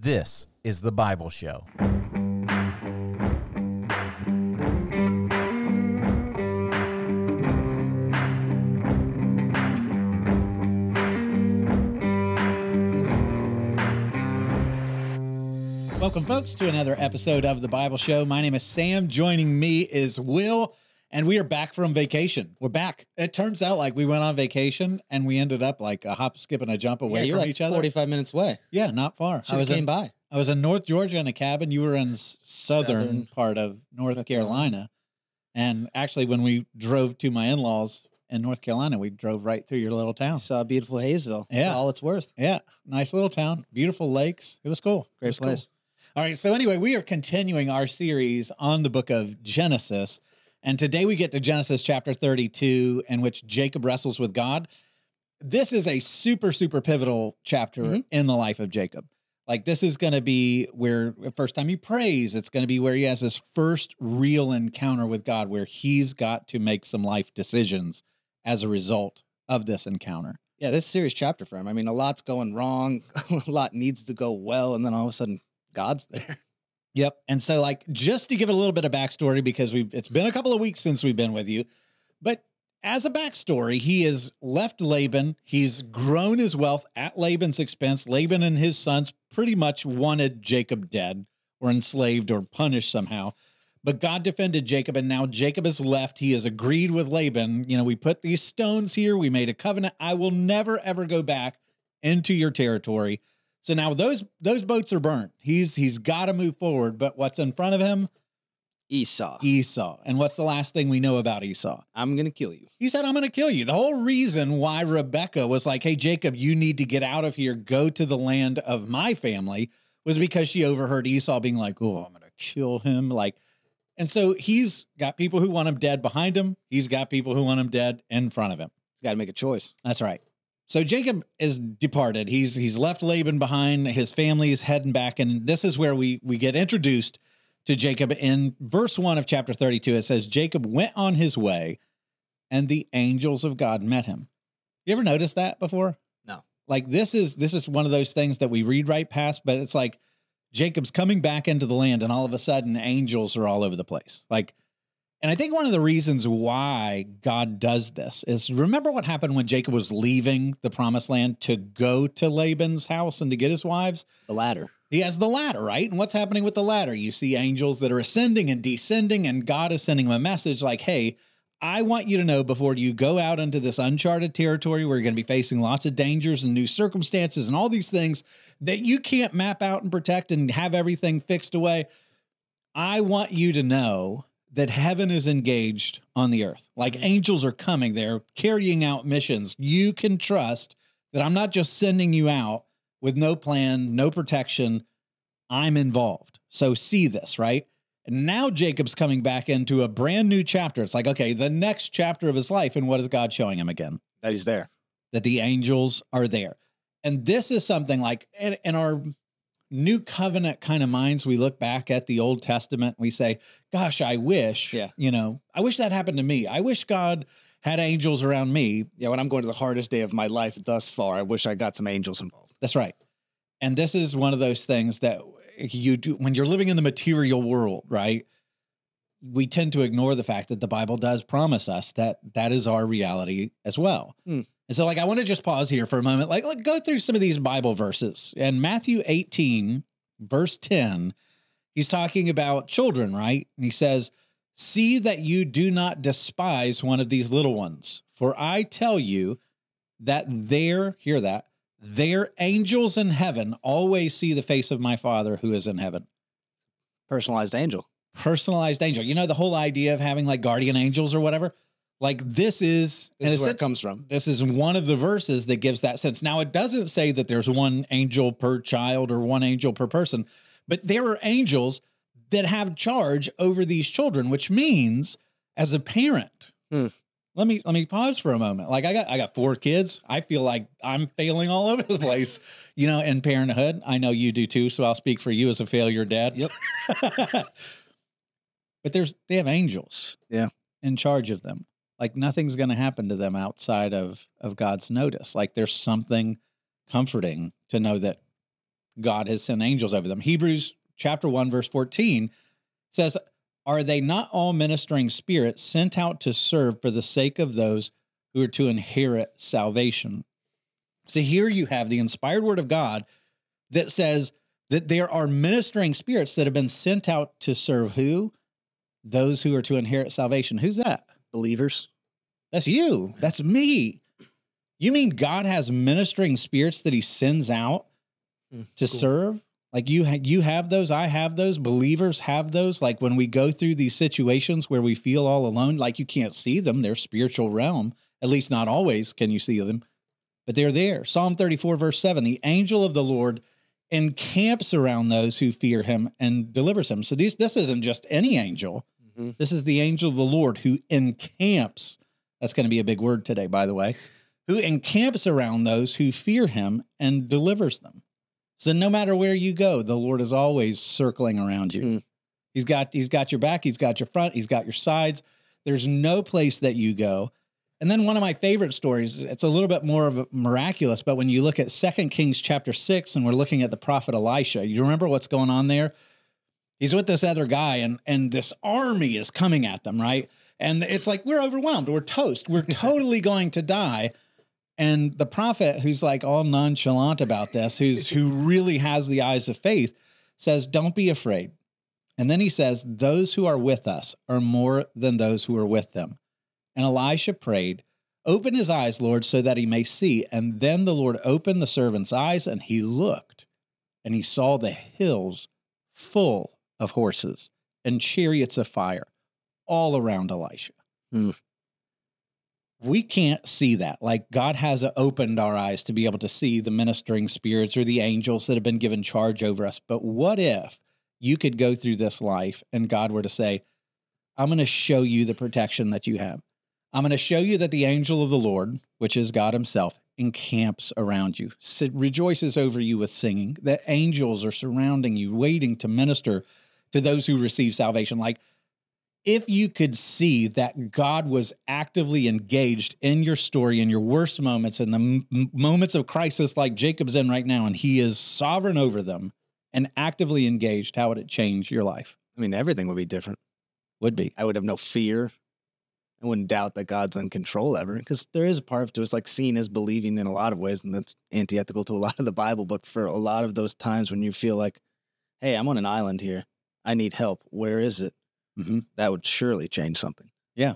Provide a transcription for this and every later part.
This is the Bible Show. Welcome, folks, to another episode of the Bible Show. My name is Sam. Joining me is Will, and we are back from vacation. We're back. It turns out like we went on vacation, and we ended up like a hop, skip, and a jump away you're from like each other. 45 minutes away. Yeah, not far. I came by. I was in North Georgia in a cabin. You were in southern part of North Carolina. And actually, when we drove to my in-laws in North Carolina, we drove right through your little town. Saw beautiful Hayesville. Yeah. For all it's worth. Yeah, nice little town, beautiful lakes. It was cool. Great It was place. Cool. All right, so anyway, we are continuing our series on the book of Genesis, and today we get to Genesis chapter 32, in which Jacob wrestles with God. This is a super, super pivotal chapter in the life of Jacob. Like, this is going to be where the first time he prays, it's going to be where he has his first real encounter with God, where he's got to make some life decisions as a result of this encounter. Yeah, this is a serious chapter for him. I mean, a lot's going wrong. A lot needs to go well. And then all of a sudden, God's there. Yep. And so, like, just to give it a little bit of backstory, because it's been a couple of weeks since we've been with you, but as a backstory, he has left Laban. He's grown his wealth at Laban's expense. Laban and his sons pretty much wanted Jacob dead or enslaved or punished somehow. But God defended Jacob, and now Jacob has left. He has agreed with Laban. You know, we put these stones here. We made a covenant. I will never, ever go back into your territory. So now those boats are burnt. He's got to move forward. But what's in front of him? Esau. And what's the last thing we know about Esau? I'm going to kill you. He said, I'm going to kill you. The whole reason why Rebekah was like, hey, Jacob, you need to get out of here, go to the land of my family, was because she overheard Esau being like, oh, I'm going to kill him. Like, and so he's got people who want him dead behind him. He's got people who want him dead in front of him. He's got to make a choice. That's right. So Jacob is departed. He's left Laban behind. His family is heading back. And this is where we get introduced to Jacob. In verse 1 of chapter 32, it says, Jacob went on his way, and the angels of God met him. You ever noticed that before? No. Like, this is one of those things that we read right past, but it's like Jacob's coming back into the land, and all of a sudden, angels are all over the place. Like, and I think one of the reasons why God does this is, remember what happened when Jacob was leaving the promised land to go to Laban's house and to get his wives? The ladder. He has the ladder, right? And what's happening with the ladder? You see angels that are ascending and descending, and God is sending him a message like, hey, I want you to know before you go out into this uncharted territory where you're going to be facing lots of dangers and new circumstances and all these things that you can't map out and protect and have everything fixed away. I want you to know that heaven is engaged on the earth. Like, angels are coming. They're carrying out missions. You can trust that I'm not just sending you out with no plan, no protection. I'm involved. So see this, right? And now Jacob's coming back into a brand new chapter. It's like, okay, the next chapter of his life. And what is God showing him again? That he's there. That the angels are there. And this is something like in our new covenant kind of minds, we look back at the Old Testament. We say, gosh, I wish, I wish that happened to me. I wish God had angels around me. Yeah, when I'm going to the hardest day of my life thus far, I wish I got some angels involved. That's right. And this is one of those things that you do when you're living in the material world, right? We tend to ignore the fact that the Bible does promise us that that is our reality as well. And so, like, I want to just pause here for a moment, like go through some of these Bible verses. And Matthew 18, verse 10, he's talking about children, right? And he says, see that you do not despise one of these little ones, for I tell you that their angels in heaven always see the face of my Father who is in heaven. Personalized angel. Personalized angel. You know, the whole idea of having like guardian angels or whatever? Like, this is where it comes from. This is one of the verses that gives that sense. Now, it doesn't say that there's one angel per child or one angel per person, but there are angels that have charge over these children, which means as a parent, let me pause for a moment. Like, I got 4 kids. I feel like I'm failing all over the place, in parenthood. I know you do too, so I'll speak for you as a failure dad. Yep. But they have angels in charge of them. Like, nothing's going to happen to them outside of God's notice. Like, there's something comforting to know that God has sent angels over them. Hebrews chapter 1, verse 14 says, are they not all ministering spirits sent out to serve for the sake of those who are to inherit salvation? So here you have the inspired word of God that says that there are ministering spirits that have been sent out to serve who? Those who are to inherit salvation. Who's that? Believers. That's you. That's me. You mean God has ministering spirits that he sends out to serve? Like you have those, I have those, believers have those. Like when we go through these situations where we feel all alone, like you can't see them, they're spiritual realm. At least not always can you see them, but they're there. Psalm 34, verse 7, the angel of the Lord encamps around those who fear him and delivers them. So this isn't just any angel. Mm-hmm. This is the angel of the Lord who encamps. That's going to be a big word today, by the way, who encamps around those who fear him and delivers them. So no matter where you go, the Lord is always circling around you. Mm. He's got your back. He's got your front. He's got your sides. There's no place that you go. And then one of my favorite stories, it's a little bit more of a miraculous, but when you look at 2 Kings chapter 6, and we're looking at the prophet Elisha, you remember what's going on there? He's with this other guy, and this army is coming at them, right? And it's like, we're overwhelmed. We're toast. We're totally going to die. And the prophet, who's like all nonchalant about this, who really has the eyes of faith, says, don't be afraid. And then he says, those who are with us are more than those who are with them. And Elisha prayed, open his eyes, Lord, so that he may see. And then the Lord opened the servant's eyes, and he looked, and he saw the hills full of horses and chariots of fire all around Elisha. Mm. We can't see that. Like God has opened our eyes to be able to see the ministering spirits or the angels that have been given charge over us. But what if you could go through this life and God were to say, I'm going to show you the protection that you have. I'm going to show you that the angel of the Lord, which is God himself, encamps around you, rejoices over you with singing, that angels are surrounding you, waiting to minister to those who receive salvation. Like, if you could see that God was actively engaged in your story, in your worst moments, in the moments of crisis like Jacob's in right now, and he is sovereign over them and actively engaged, how would it change your life? I mean, everything would be different. Would be. I would have no fear. I wouldn't doubt that God's in control ever, because there is a part of it, it's like seeing is believing in a lot of ways, and that's antithetical to a lot of the Bible. But for a lot of those times when you feel like, hey, I'm on an island here, I need help, where is it? Mm-hmm. That would surely change something. Yeah.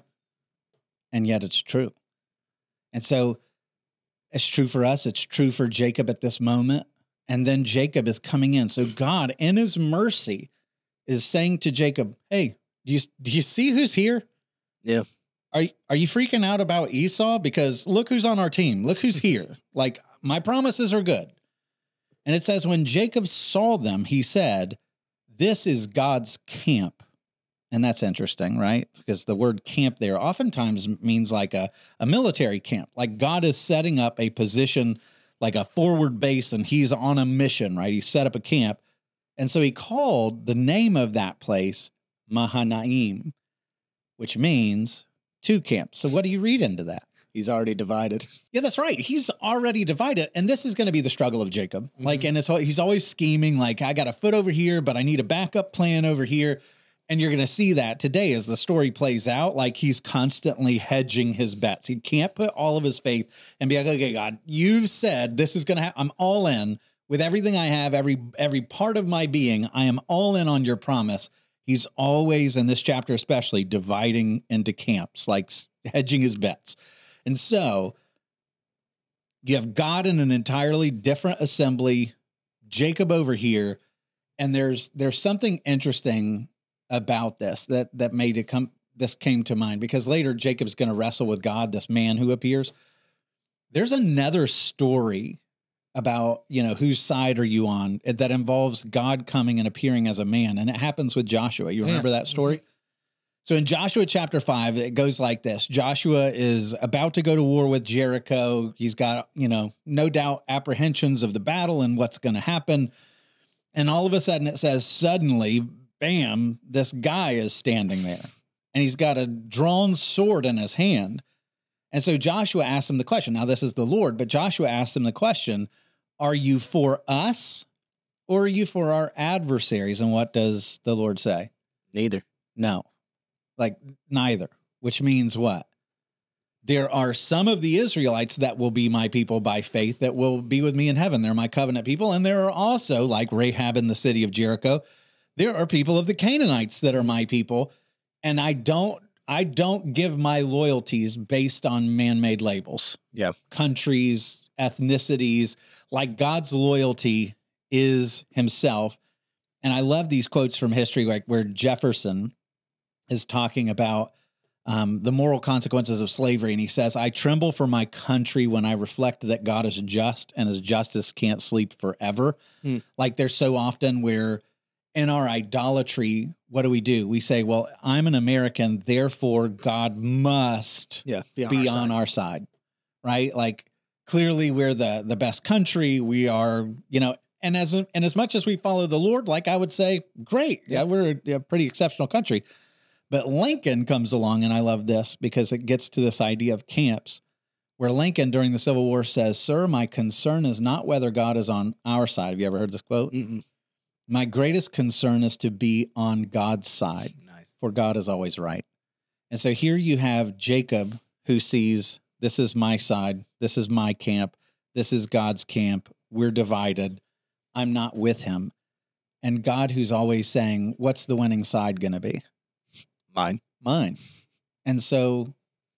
And yet it's true. And so it's true for us. It's true for Jacob at this moment. And then Jacob is coming in. So God, in his mercy, is saying to Jacob, hey, do you see who's here? Yeah. Are you freaking out about Esau? Because look who's on our team. Look who's here. Like, my promises are good. And it says, when Jacob saw them, he said, this is God's camp. And that's interesting, right? Because the word camp there oftentimes means like a military camp. Like God is setting up a position, like a forward base, and he's on a mission, right? He set up a camp. And so he called the name of that place Mahanaim, which means two camps. So what do you read into that? He's already divided. Yeah, that's right. He's already divided. And this is going to be the struggle of Jacob. Mm-hmm. Like, and he's always scheming, like, I got a foot over here, but I need a backup plan over here. And you're going to see that today as the story plays out, like he's constantly hedging his bets. He can't put all of his faith and be like, okay, God, you've said this is going to happen. I'm all in with everything I have, every part of my being. I am all in on your promise. He's always, in this chapter especially, dividing into camps, like hedging his bets. And so you have God in an entirely different assembly, Jacob over here, and there's something interesting about this that made it come. This came to mind because later Jacob's going to wrestle with God, this man who appears. There's another story about, whose side are you on, that involves God coming and appearing as a man, and it happens with Joshua. You remember that story? Mm-hmm. So in Joshua chapter 5, it goes like this. Joshua is about to go to war with Jericho. He's got, no doubt apprehensions of the battle and what's going to happen. And all of a sudden it says, suddenly, bam, this guy is standing there and he's got a drawn sword in his hand. And so Joshua asks him the question. Now, this is the Lord, but Joshua asks him the question, are you for us Or are you for our adversaries? And what does the Lord say? Neither. No, like neither, which means what? There are some of the Israelites that will be my people by faith that will be with me in heaven. They're my covenant people. And there are also, like Rahab in the city of Jericho, there are people of the Canaanites that are my people. And I don't give my loyalties based on man-made labels. Yeah. Countries, ethnicities, like God's loyalty is himself. And I love these quotes from history, like where Jefferson is talking about the moral consequences of slavery. And he says, I tremble for my country when I reflect that God is just and his justice can't sleep forever. Like there's so often where in our idolatry, what do? We say, well, I'm an American, therefore God must be on our side, right? Like clearly we're the best country. We are, and as much as we follow the Lord, like I would say, great. Yeah, we're a pretty exceptional country. But Lincoln comes along, and I love this because it gets to this idea of camps, where Lincoln during the Civil War says, sir, my concern is not whether God is on our side. Have you ever heard this quote? Mm-mm. My greatest concern is to be on God's side, for God is always right. And so here you have Jacob who sees, this is my side, this is my camp, this is God's camp, we're divided, I'm not with him. And God who's always saying, what's the winning side going to be? Mine. And so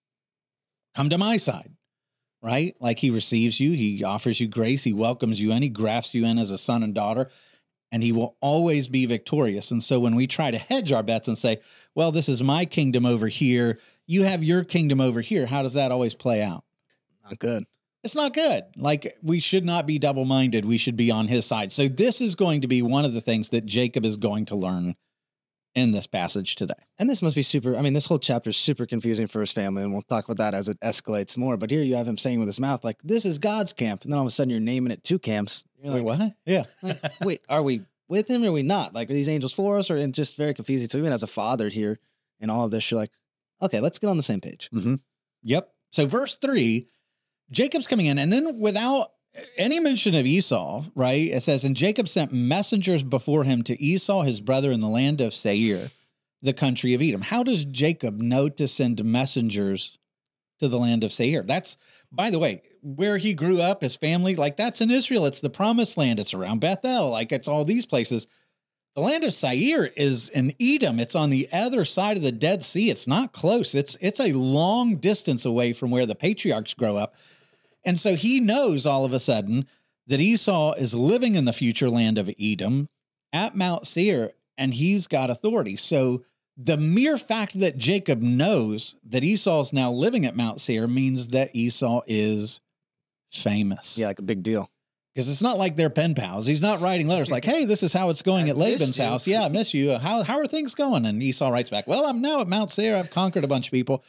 come to my side, right? Like he receives you, he offers you grace, he welcomes you in, he grafts you in as a son and daughter, and he will always be victorious. And so when we try to hedge our bets and say, well, this is my kingdom over here, you have your kingdom over here, how does that always play out? Not good. It's not good. Like we should not be double-minded. We should be on his side. So this is going to be one of the things that Jacob is going to learn in this passage today. And this must be this whole chapter is super confusing for his family, and we'll talk about that as it escalates more. But here you have him saying with his mouth, like, this is God's camp. And then all of a sudden you're naming it two camps. You're Wait, like, what? Yeah. wait, are we with him or are we not? Like, are these angels for us? And just very confusing. So even as a father here in all of this, you're like, okay, let's get on the same page. Mm-hmm. Yep. So verse 3, Jacob's coming in, and then without any mention of Esau, right? It says, and Jacob sent messengers before him to Esau, his brother, in the land of Seir, the country of Edom. How does Jacob know to send messengers to the land of Seir? That's, by the way, where he grew up, his family, like that's in Israel. It's the promised land. It's around Bethel. Like it's all these places. The land of Seir is in Edom. It's on the other side of the Dead Sea. It's not close. It's a long distance away from where the patriarchs grow up. And so he knows all of a sudden that Esau is living in the future land of Edom at Mount Seir, and he's got authority. So the mere fact that Jacob knows that Esau is now living at Mount Seir means that Esau is famous. Yeah, like a big deal. Because it's not like they're pen pals. He's not writing letters like, hey, this is how it's going at Laban's house. Yeah, I miss you. How are things going? And Esau writes back, well, I'm now at Mount Seir. I've conquered a bunch of people.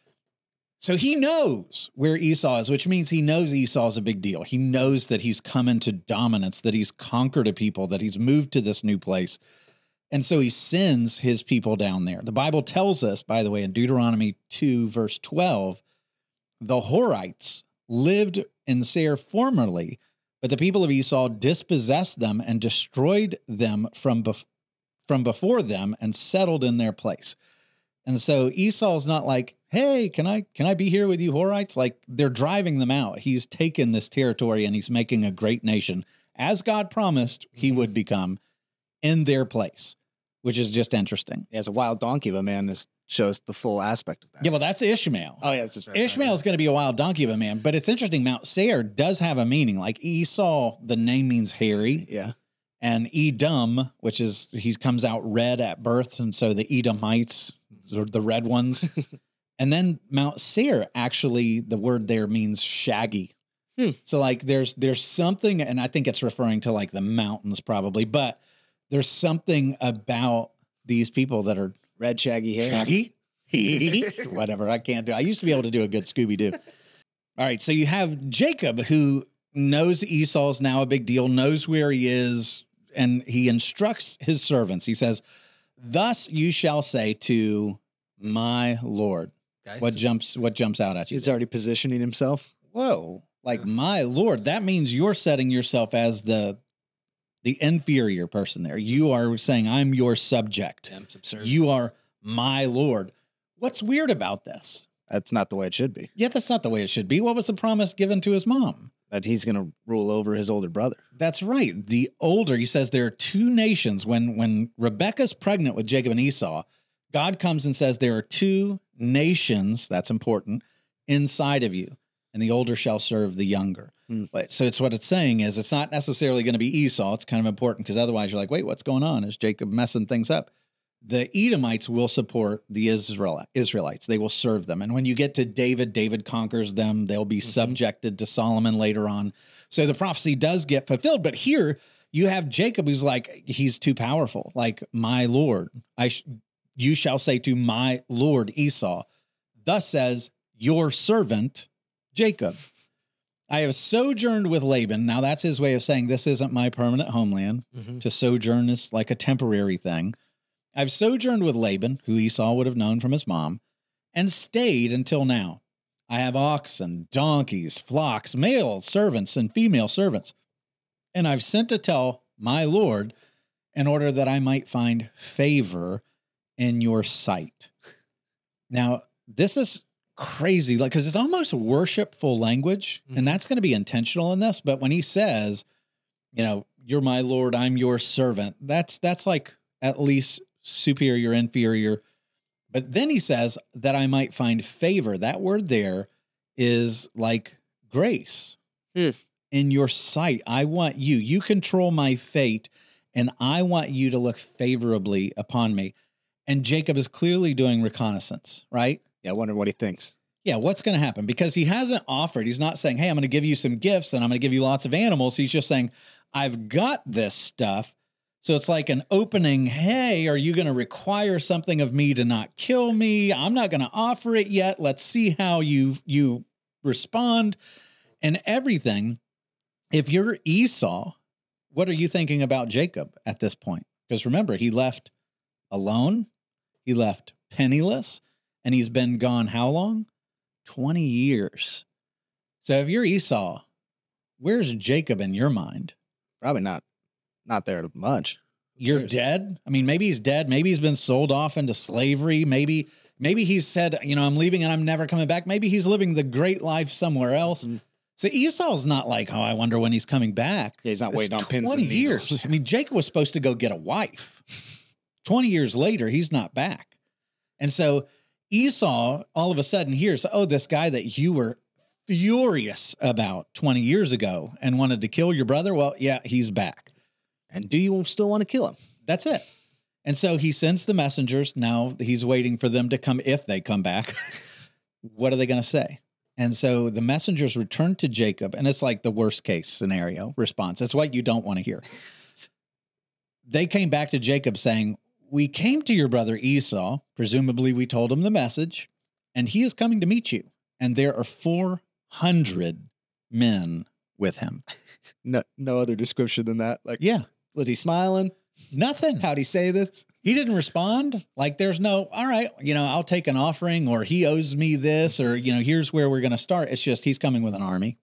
So he knows where Esau is, which means he knows Esau's a big deal. He knows that he's come into dominance, that he's conquered a people, that he's moved to this new place. And so he sends his people down there. The Bible tells us, by the way, in Deuteronomy 2, verse 12, the Horites lived in Seir formerly, but the people of Esau dispossessed them and destroyed them from before them and settled in their place. And so Esau's not like, hey, can I be here with you Horites? Like they're driving them out. He's taken this territory and he's making a great nation. As God promised, he would become in their place, which is just interesting. Yeah, as a wild donkey of a man, this shows the full aspect of that. Yeah, well, that's Ishmael. Oh, yeah, that's right. Ishmael is going to be a wild donkey of a man, but it's interesting. Mount Seir does have a meaning. Like Esau, the name means hairy. Yeah. And Edom, which is, he comes out red at birth. And so the Edomites, the red ones. And then Mount Seir, actually, the word there means shaggy. So like there's something, and I think it's referring to like the mountains probably, but there's something about these people that are red, shaggy hair. Shaggy? Whatever, I can't do. I used to be able to do a good Scooby-Doo. All right, so you have Jacob, who knows Esau's now a big deal, knows where he is, and he instructs his servants. He says, thus you shall say to my Lord. Guys, what jumps out at you? He's already positioning himself. Whoa, like my Lord. That means you're setting yourself as the the inferior person there. You are saying, I'm your subject. I'm subservient. You are my Lord. What's weird about this? That's not the way it should be. Yeah, that's not the way it should be. What was the promise given to his mom? That he's going to rule over his older brother. That's right. The older, he says there are two nations. When Rebekah's pregnant with Jacob and Esau, God comes and says there are two nations, that's important, inside of you, and the older shall serve the younger. But so it's what it's saying is it's not necessarily going to be Esau. It's kind of important because otherwise you're like, wait, what's going on? Is Jacob messing things up? The Edomites will support the Israelites. They will serve them. And when you get to David, David conquers them. They'll be subjected to Solomon later on. So the prophecy does get fulfilled. But here you have Jacob who's like, he's too powerful. Like, my Lord, you shall say to my Lord Esau, thus says your servant Jacob. I have sojourned with Laban. Now that's his way of saying this isn't my permanent homeland. To sojourn is like a temporary thing. I've sojourned with Laban, who Esau would have known from his mom, and stayed until now. I have oxen, donkeys, flocks, male servants and female servants. And I've sent to tell my Lord in order that I might find favor in your sight. Now, this is crazy, like, because it's almost worshipful language, and that's going to be intentional in this. But when he says, you know, you're my Lord, I'm your servant, that's like at least superior, inferior. But then he says that I might find favor. That word there is like grace in your sight. I want you. You control my fate, and I want you to look favorably upon me. And Jacob is clearly doing reconnaissance, right? Yeah, I wonder what he thinks. Yeah, what's going to happen? Because he hasn't offered. He's not saying, hey, I'm going to give you some gifts and I'm going to give you lots of animals. He's just saying, I've got this stuff. So it's like an opening, hey, are you going to require something of me to not kill me? I'm not going to offer it yet. Let's see how you respond and everything. If you're Esau, what are you thinking about Jacob at this point? Because remember, he left alone, he left penniless, and he's been gone how long? 20 years. So if you're Esau, where's Jacob in your mind? Probably not there much. You're dead? I mean, maybe he's dead. Maybe he's been sold off into slavery. Maybe he's said, you know, I'm leaving and I'm never coming back. Maybe he's living the great life somewhere else. So Esau's not like, oh, I wonder when he's coming back. Yeah, he's not waiting on pins and 20 years. I mean, Jacob was supposed to go get a wife. 20 years later, he's not back. And so Esau all of a sudden hears, oh, this guy that you were furious about 20 years ago and wanted to kill your brother. Well, yeah, he's back. And do you still want to kill him? That's it. And so he sends the messengers. Now he's waiting for them to come. If they come back, what are they going to say? And so the messengers return to Jacob, and it's like the worst case scenario response. That's what you don't want to hear. They came back to Jacob saying, we came to your brother Esau. Presumably we told him the message, and he is coming to meet you. And there are 400 men with him. No other description than that. Like, yeah. Was he smiling? Nothing. How'd he say this? He didn't respond. Like, there's no, all right, you know, I'll take an offering, or he owes me this, or, you know, here's where we're going to start. It's just, he's coming with an army.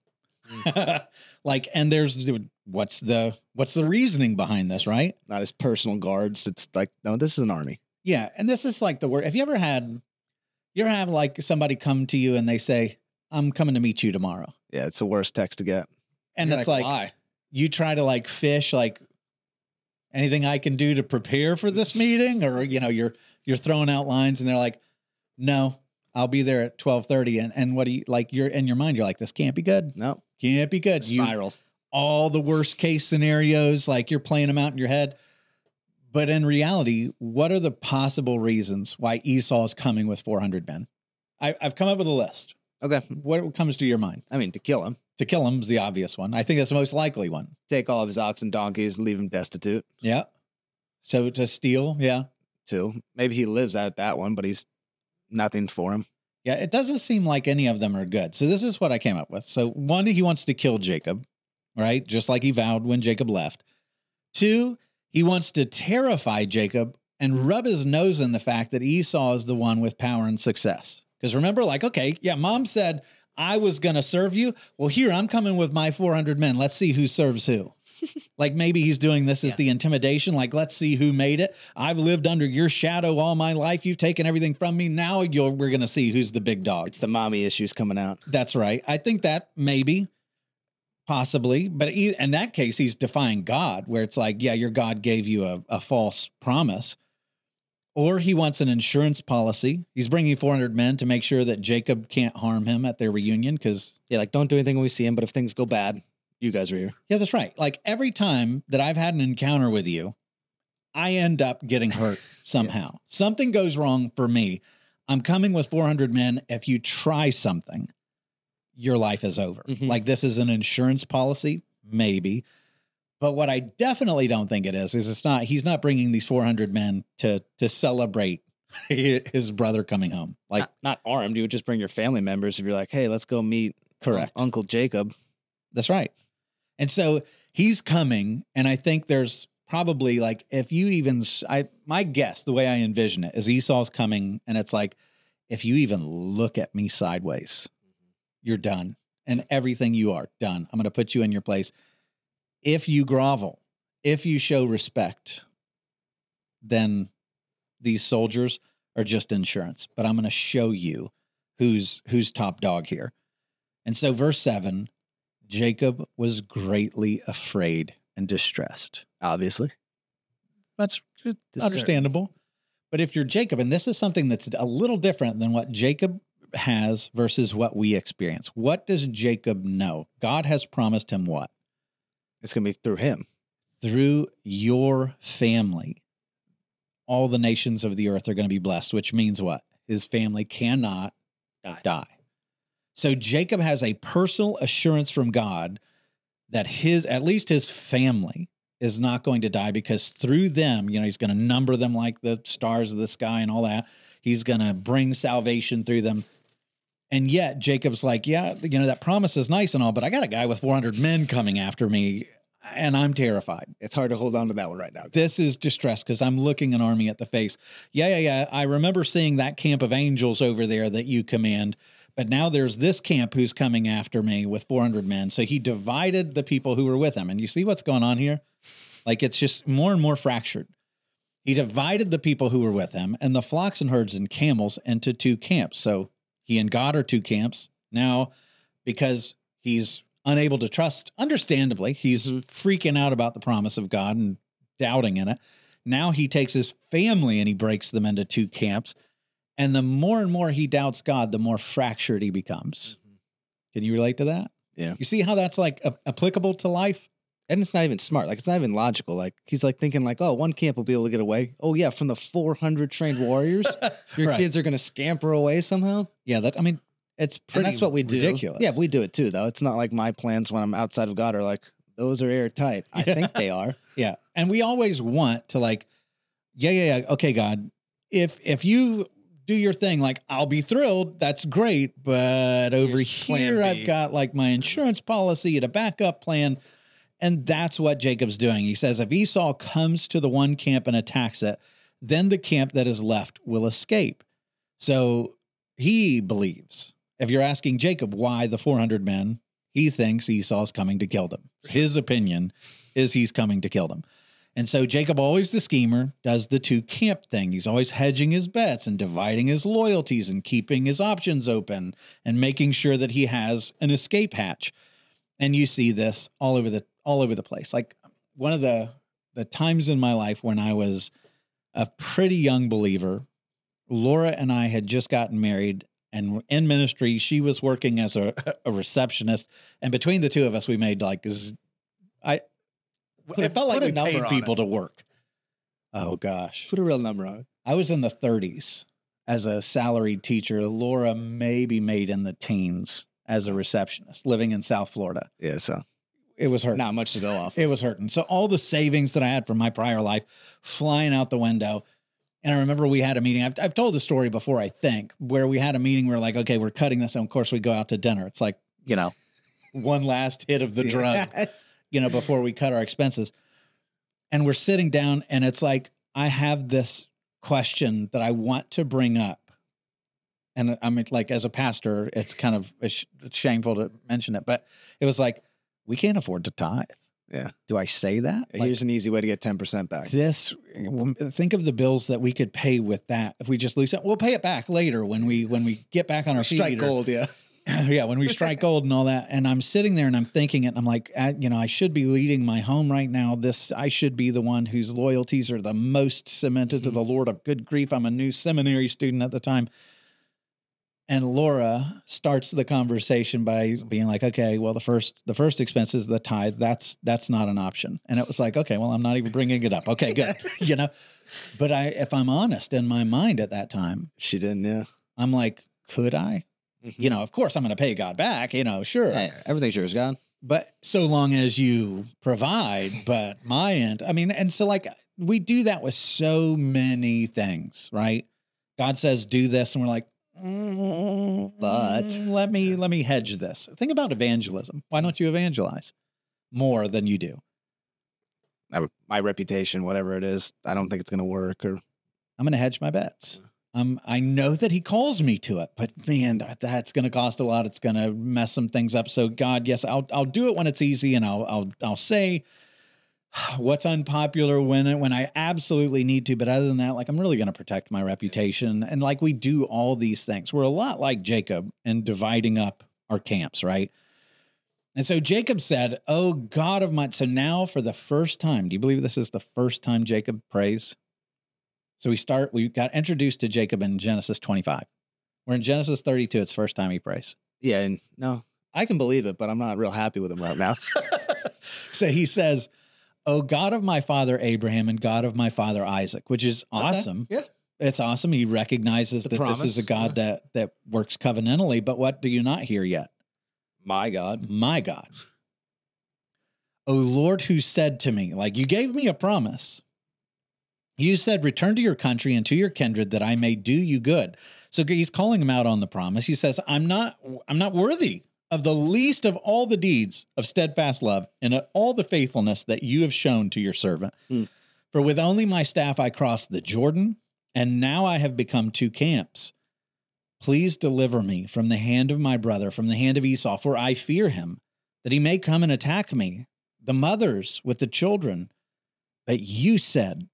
Like, and there's, what's the reasoning behind this, right? Not his personal guards. It's like, no, this is an army. Yeah. And this is like the word. Have you ever have like somebody come to you and they say, I'm coming to meet you tomorrow? Yeah. It's the worst text to get. And You're it's like, why? You try to like fish, like, anything I can do to prepare for this meeting? Or, you know, you're throwing out lines and they're like, no, I'll be there at 12:30. And what do you like? You're in your mind, you're like, this can't be good. No, can't be good. Spirals. All the worst case scenarios, like you're playing them out in your head. But in reality, what are the possible reasons why Esau is coming with 400 men? I've come up with a list. Okay. What comes to your mind? I mean, to kill him. To kill him is the obvious one. I think that's the most likely one. Take all of his oxen and donkeys and leave him destitute. Yeah. So to steal, yeah. Too. Maybe he lives out that one, but he's nothing for him. Yeah, it doesn't seem like any of them are good. So this is what I came up with. So one, he wants to kill Jacob, right? Just like he vowed when Jacob left. Two, he wants to terrify Jacob and rub his nose in the fact that Esau is the one with power and success. Because remember, like, okay, yeah, mom said I was going to serve you. Well, here, I'm coming with my 400 men. Let's see who serves who. Like maybe he's doing this as the intimidation. Like, let's see who made it. I've lived under your shadow all my life. You've taken everything from me. Now we're going to see who's the big dog. It's the mommy issues coming out. That's right. I think that maybe, possibly, but in that case, he's defying God, where it's like, yeah, your God gave you a false promise. Or he wants an insurance policy. He's bringing 400 men to make sure that Jacob can't harm him at their reunion because... Yeah, like, don't do anything when we see him, but if things go bad, you guys are here. Yeah, that's right. Like, every time that I've had an encounter with you, I end up getting hurt somehow. Something goes wrong for me. I'm coming with 400 men. If you try something, your life is over. Like, this is an insurance policy, maybe. But what I definitely don't think it is he's not bringing these 400 men to celebrate his brother coming home. Like, not armed. You would just bring your family members if you're like, hey, let's go meet Uncle Jacob. That's right. And so he's coming, and I think there's probably like, if you even, my guess, the way I envision it is Esau's coming, and it's like, if you even look at me sideways, you're done. And everything you are done. I'm going to put you in your place. If you grovel, if you show respect, then these soldiers are just insurance. But I'm going to show you who's top dog here. And so verse 7, Jacob was greatly afraid and distressed. Obviously. That's understandable. But if you're Jacob, and this is something that's a little different than what Jacob has versus what we experience. What does Jacob know? God has promised him what? It's going to be through him. Through your family, all the nations of the earth are going to be blessed, which means what? His family cannot die. So Jacob has a personal assurance from God that at least his family is not going to die, because through them, he's going to number them like the stars of the sky and all that. He's going to bring salvation through them. And yet Jacob's like, yeah, that promise is nice and all, but I got a guy with 400 men coming after me, and I'm terrified. It's hard to hold on to that one right now. This is distress because I'm looking an army at the face. Yeah. I remember seeing that camp of angels over there that you command, but now there's this camp who's coming after me with 400 men. So he divided the people who were with him. And you see what's going on here? Like, it's just more and more fractured. He divided the people who were with him and the flocks and herds and camels into two camps. So he and God are two camps. Now, because he's unable to trust, understandably, he's freaking out about the promise of God and doubting in it. Now he takes his family and he breaks them into two camps. And the more and more he doubts God, the more fractured he becomes. Can you relate to that? Yeah. You see how that's like applicable to life? And it's not even smart. Like, it's not even logical. Like, he's like thinking like, oh, one camp will be able to get away. Oh yeah, from the 400 trained warriors, your kids are going to scamper away somehow. Yeah. It's pretty and that's what we do. Ridiculous. Yeah, we do it too, though. It's not like my plans when I'm outside of God are like, those are airtight. I think they are. Yeah. And we always want to like, yeah. Okay, God, if you do your thing, like, I'll be thrilled. That's great. But over here, I've got like my insurance policy and a backup plan. And that's what Jacob's doing. He says, if Esau comes to the one camp and attacks it, then the camp that is left will escape. So he believes, if you're asking Jacob why the 400 men, he thinks Esau's coming to kill them. His opinion is he's coming to kill them. And so Jacob, always the schemer, does the two camp thing. He's always hedging his bets and dividing his loyalties and keeping his options open and making sure that he has an escape hatch. And you see this all over the place. Like, one of the times in my life when I was a pretty young believer, Laura and I had just gotten married, and in ministry, she was working as a receptionist. And between the two of us, we made like, it felt like we paid people to work. Oh gosh. Put a real number on it. I was in the 30s as a salaried teacher. Laura maybe made in the teens as a receptionist living in South Florida. Yeah. So it was hurting. Not much to go off. It was hurting. So all the savings that I had from my prior life flying out the window. And I remember we had a meeting. I've told the story before, I think, where we had a meeting. We're like, okay, we're cutting this. And of course we go out to dinner. It's like, one last hit of the drug, before we cut our expenses. And we're sitting down, and it's like, I have this question that I want to bring up. And I mean, like, as a pastor, it's kind of it's shameful to mention it, but it was like, we can't afford to tithe. Yeah. Do I say that? Here's an easy way to get 10% back. Think of the bills that we could pay with that. If we just lose it, we'll pay it back later when we get back on our feet. Strike gold, yeah. Yeah, when we strike gold and all that. And I'm sitting there and I'm thinking it, and I'm like, I should be leading my home right now. I should be the one whose loyalties are the most cemented to the Lord. Of good grief, I'm a new seminary student at the time. And Laura starts the conversation by being like, okay, well, the first expense is the tithe. That's not an option. And it was like, okay, well, I'm not even bringing it up. Okay, good. But if I'm honest, in my mind at that time, she didn't, yeah. I'm like, could I? Of course I'm going to pay God back, sure. Hey, everything's yours, God. But so long as you provide, but my end, and so like we do that with so many things, right? God says, do this. And we're like, but let me hedge this. Think about evangelism. Why don't you evangelize more than you do? My reputation, whatever it is, I don't think it's going to work. Or I'm going to hedge my bets. I know that he calls me to it, but man, that's going to cost a lot. It's going to mess some things up. So God, yes, I'll do it when it's easy, and I'll say what's unpopular when I absolutely need to. But other than that, like, I'm really going to protect my reputation. And like, we do all these things. We're a lot like Jacob in dividing up our camps, right? And so Jacob said, "Oh God of mine." So now for the first time, do you believe this is the first time Jacob prays? So we got introduced to Jacob in Genesis 25. We're in Genesis 32. It's the first time he prays. Yeah. And no, I can believe it, but I'm not real happy with him right now. So he says, "Oh God of my father Abraham and God of my father Isaac," which is awesome. Okay. Yeah. It's awesome. He recognizes that promise. This is a God that works covenantally. But what do you not hear yet? My God. My God. "O Lord, who said to me," like, you gave me a promise. "You said, return to your country and to your kindred that I may do you good." So he's calling him out on the promise. He says, I'm not worthy of the least of all the deeds of steadfast love and all the faithfulness that you have shown to your servant. For with only my staff I crossed the Jordan, and now I have become two camps. Please deliver me from the hand of my brother, from the hand of Esau, for I fear him, that he may come and attack me, the mothers with the children. But you said,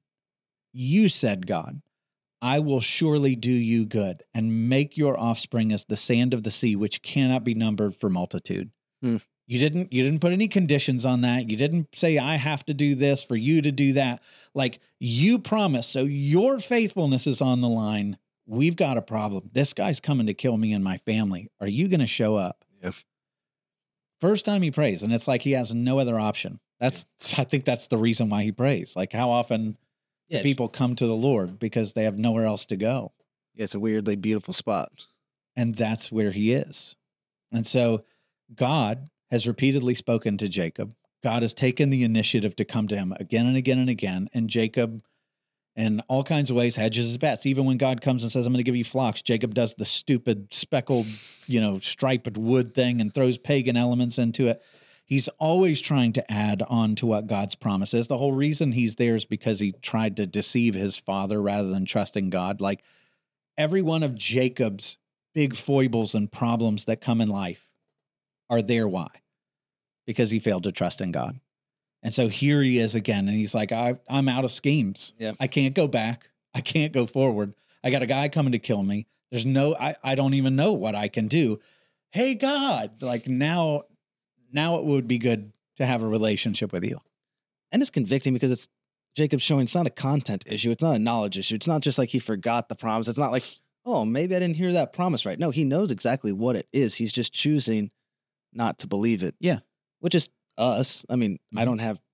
God, I will surely do you good and make your offspring as the sand of the sea, which cannot be numbered for multitude. You didn't put any conditions on that. You didn't say, I have to do this for you to do that. Like, you promised. So your faithfulness is on the line. We've got a problem. This guy's coming to kill me and my family. Are you going to show up? Yes. First time he prays, and it's like he has no other option. I think that's the reason why he prays. Like, how often people come to the Lord because they have nowhere else to go. Yeah, it's a weirdly beautiful spot. And that's where he is. And so God has repeatedly spoken to Jacob. God has taken the initiative to come to him again and again and again. And Jacob, in all kinds of ways, hedges his bets. Even when God comes and says, I'm going to give you flocks, Jacob does the stupid speckled, striped wood thing and throws pagan elements into it. He's always trying to add on to what God's promise is. The whole reason he's there is because he tried to deceive his father rather than trusting God. Like, every one of Jacob's big foibles and problems that come in life are there. Why? Because he failed to trust in God. And so here he is again, and he's like, I'm out of schemes. Yeah. I can't go back. I can't go forward. I got a guy coming to kill me. There's I don't even know what I can do. Hey, God, like, now it would be good to have a relationship with you. And it's convicting because it's Jacob's showing it's not a content issue. It's not a knowledge issue. It's not just like he forgot the promise. It's not like, oh, maybe I didn't hear that promise right. No, he knows exactly what it is. He's just choosing not to believe it. Yeah. Which is us. I mean, I don't have,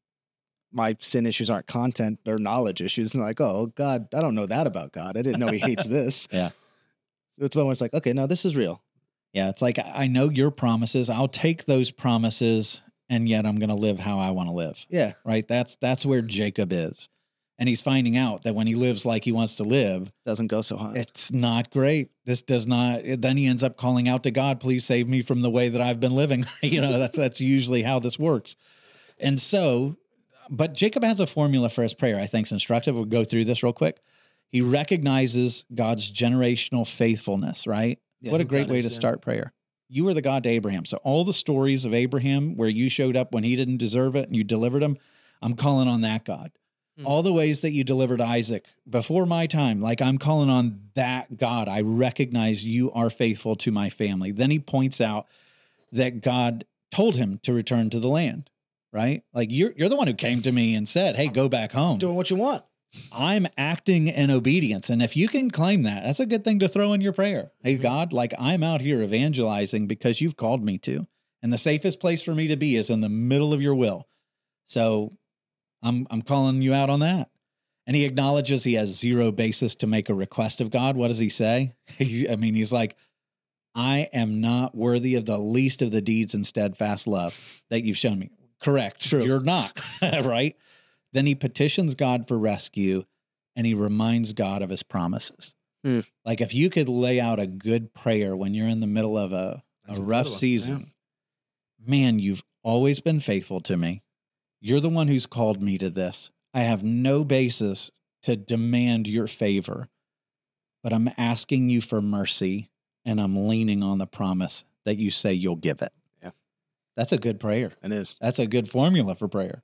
my sin issues aren't content or knowledge issues. And like, oh, God, I don't know that about God. I didn't know he hates this. Yeah. So it's when it's like, okay, no, this is real. Yeah, it's like, I know your promises. I'll take those promises, and yet I'm going to live how I want to live. Yeah. Right? That's where Jacob is. And he's finding out that when he lives like he wants to live, doesn't go so hot. It's not great. This does not. Then he ends up calling out to God, please save me from the way that I've been living. That's usually how this works. And so, but Jacob has a formula for his prayer I think is instructive. We'll go through this real quick. He recognizes God's generational faithfulness, right? Yeah, what a great way to start prayer. You were the God to Abraham. So all the stories of Abraham where you showed up when he didn't deserve it and you delivered him, I'm calling on that God. All the ways that you delivered Isaac before my time, like I'm calling on that God. I recognize you are faithful to my family. Then he points out that God told him to return to the land, right? Like you're the one who came to me and said, hey, go back home. Doing what you want. I'm acting in obedience. And if you can claim that, that's a good thing to throw in your prayer. Hey, God, like I'm out here evangelizing because you've called me to. And the safest place for me to be is in the middle of your will. So I'm calling you out on that. And he acknowledges he has zero basis to make a request of God. What does he say? I mean, he's like, I am not worthy of the least of the deeds and steadfast love that you've shown me. Correct. True. You're not, right? Then he petitions God for rescue and he reminds God of his promises. Like if you could lay out a good prayer when you're in the middle of a rough season, man, you've always been faithful to me. You're the one who's called me to this. I have no basis to demand your favor, but I'm asking you for mercy and I'm leaning on the promise that you say you'll give it. Yeah. That's a good prayer. It is. That's a good formula for prayer.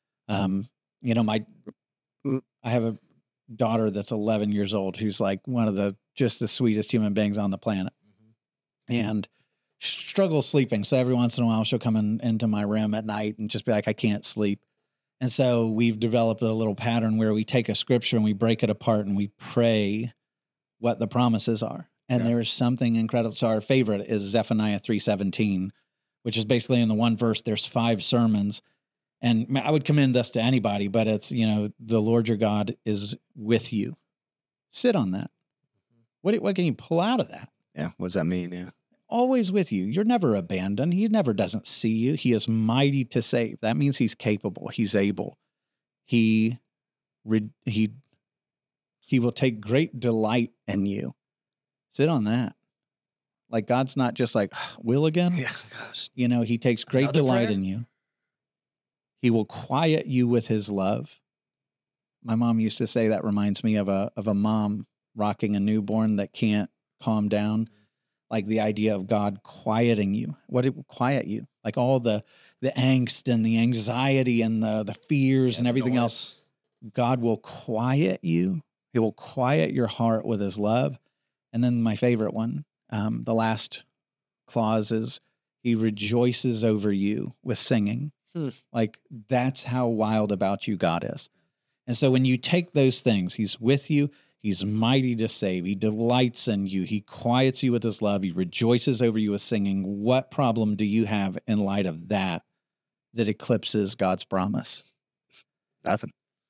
You know, I have a daughter that's 11 years old who's like one of just the sweetest human beings on the planet and struggles sleeping. So every once in a while she'll come into my room at night and just be like, I can't sleep. And so we've developed a little pattern where we take a scripture and we break it apart and we pray what the promises are. And there's something incredible. So our favorite is Zephaniah 3:17, which is basically in the one verse, there's 5 sermons. And I would commend this to anybody, but it's, you know, the Lord your God is with you. Sit on that. What can you pull out of that? Yeah. What does that mean? Yeah. Always with you. You're never abandoned. He never doesn't see you. He is mighty to save. That means he's capable. He's able. He will take great delight in you. Sit on that. Like God's not just like, will again? Yeah. Gosh. You know, he takes great Another delight prayer? in you. He will quiet you with his love. My mom used to say that reminds me of a mom rocking a newborn that can't calm down. Like the idea of God quieting you. What it will quiet you? Like all the angst and the anxiety and the fears and everything else. God will quiet you. He will quiet your heart with his love. And then my favorite one, the last clause is he rejoices over you with singing. Like that's how wild about you God is. And so when you take those things, he's with you, he's mighty to save, he delights in you, he quiets you with his love, he rejoices over you with singing. What problem do you have in light of that eclipses God's promise? Nothing.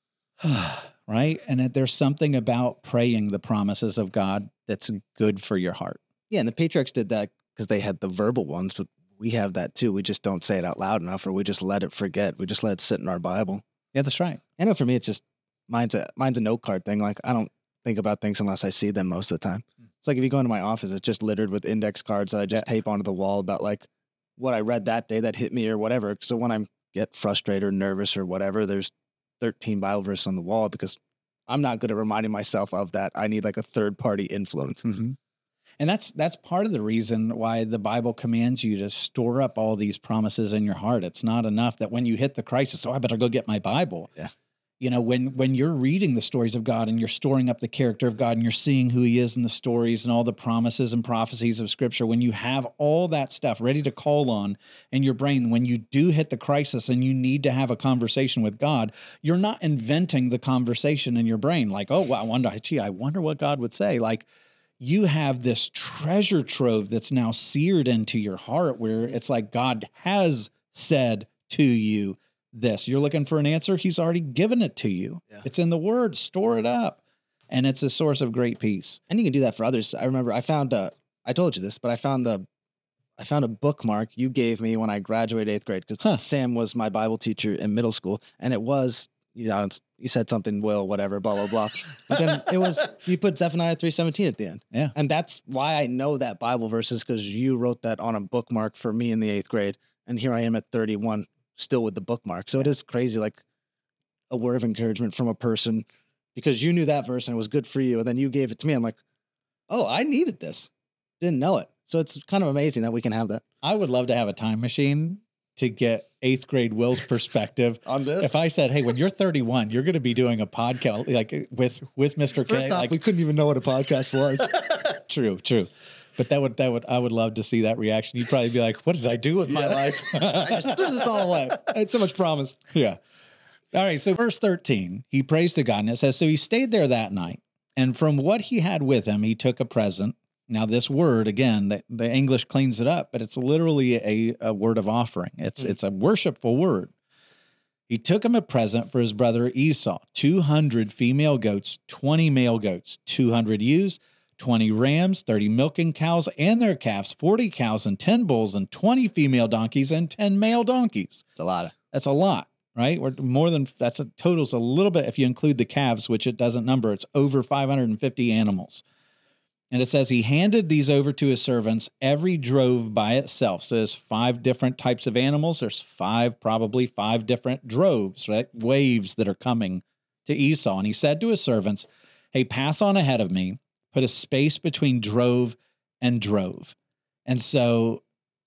Right? And there's something about praying the promises of God that's good for your heart. Yeah. And the patriarchs did that because they had the verbal ones, but we have that too. We just don't say it out loud enough, or we just let it forget. We just let it sit in our Bible. Yeah, that's right. I know for me, it's just mine's a note card thing. Like I don't think about things unless I see them most of the time. It's like if you go into my office, it's just littered with index cards that I just tape onto the wall about like what I read that day that hit me or whatever. So when I get frustrated or nervous or whatever, there's 13 Bible verses on the wall because I'm not good at reminding myself of that. I need like a third party influence. Mm-hmm. And that's part of the reason why the Bible commands you to store up all these promises in your heart. It's not enough that when you hit the crisis, I better go get my Bible. Yeah. You know, when you're reading the stories of God and you're storing up the character of God and you're seeing who he is in the stories and all the promises and prophecies of scripture, when you have all that stuff ready to call on in your brain, when you do hit the crisis and you need to have a conversation with God, you're not inventing the conversation in your brain. Like, oh, well, I wonder what God would say. Like, you have this treasure trove that's now seared into your heart where it's like God has said to you this. You're looking for an answer. He's already given it to you. Yeah. It's in the word. Store it up. And it's a source of great peace. And you can do that for others. I remember I told you this, but I found a bookmark you gave me when I graduated 8th grade because Sam was my Bible teacher in middle school. And it was, you know, you said something, Will, whatever, blah, blah, blah. But then it was, you put Zephaniah 3:17 at the end. Yeah. And that's why I know that Bible verses because you wrote that on a bookmark for me in the 8th grade. And here I am at 31, still with the bookmark. So it is crazy, like a word of encouragement from a person because you knew that verse and it was good for you. And then you gave it to me. I'm like, oh, I needed this. Didn't know it. So it's kind of amazing that we can have that I would love to have a time machine to get 8th grade Will's perspective. on this. If I said, hey, when you're 31, you're going to be doing a podcast like with Mr. K. First off, Like, we couldn't even know what a podcast was. true. But I would love to see that reaction. You'd probably be like, what did I do with my life? I just threw this all away. I had so much promise. Yeah. All right. So verse 13, he prays to God and it says, so he stayed there that night. And from what he had with him, he took a present. Now this word, again, the English cleans it up, but it's literally a word of offering. It's a worshipful word. He took him a present for his brother Esau, 200 female goats, 20 male goats, 200 ewes, 20 rams, 30 milking cows and their calves, 40 cows and 10 bulls and 20 female donkeys and 10 male donkeys. It's a lot. That's a lot, right? We're more than that's a total's a little bit. If you include the calves, which it doesn't number, it's over 550 animals. And it says he handed these over to his servants, every drove by itself. So there's 5 different types of animals. There's probably five different droves, right? Waves that are coming to Esau. And he said to his servants, hey, pass on ahead of me, put a space between drove and drove. And so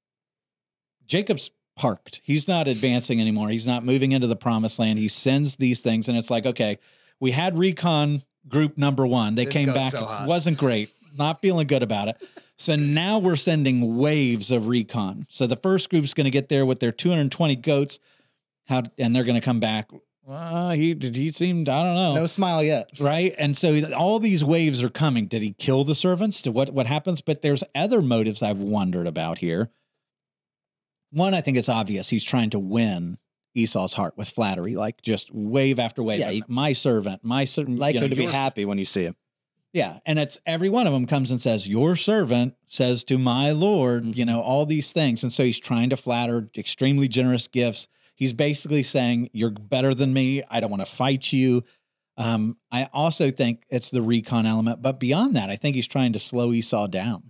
Jacob's parked. He's not advancing anymore. He's not moving into the promised land. He sends these things. And it's like, okay, we had recon group number 1. They came back. So it wasn't great. Not feeling good about it. So now we're sending waves of recon. So the first group's going to get there with their 220 goats. And they're going to come back. He seemed, I don't know. No smile yet. Right. And so all these waves are coming. Did he kill the servants? To what happens? But there's other motives I've wondered about here. One, I think it's obvious. He's trying to win Esau's heart with flattery, like just wave after wave. Yeah, my servant, like him to be happy when you see him. Yeah. And it's every one of them comes and says, your servant says to my Lord, all these things. And so he's trying to flatter, extremely generous gifts. He's basically saying, you're better than me. I don't want to fight you. I also think it's the recon element. But beyond that, I think he's trying to slow Esau down.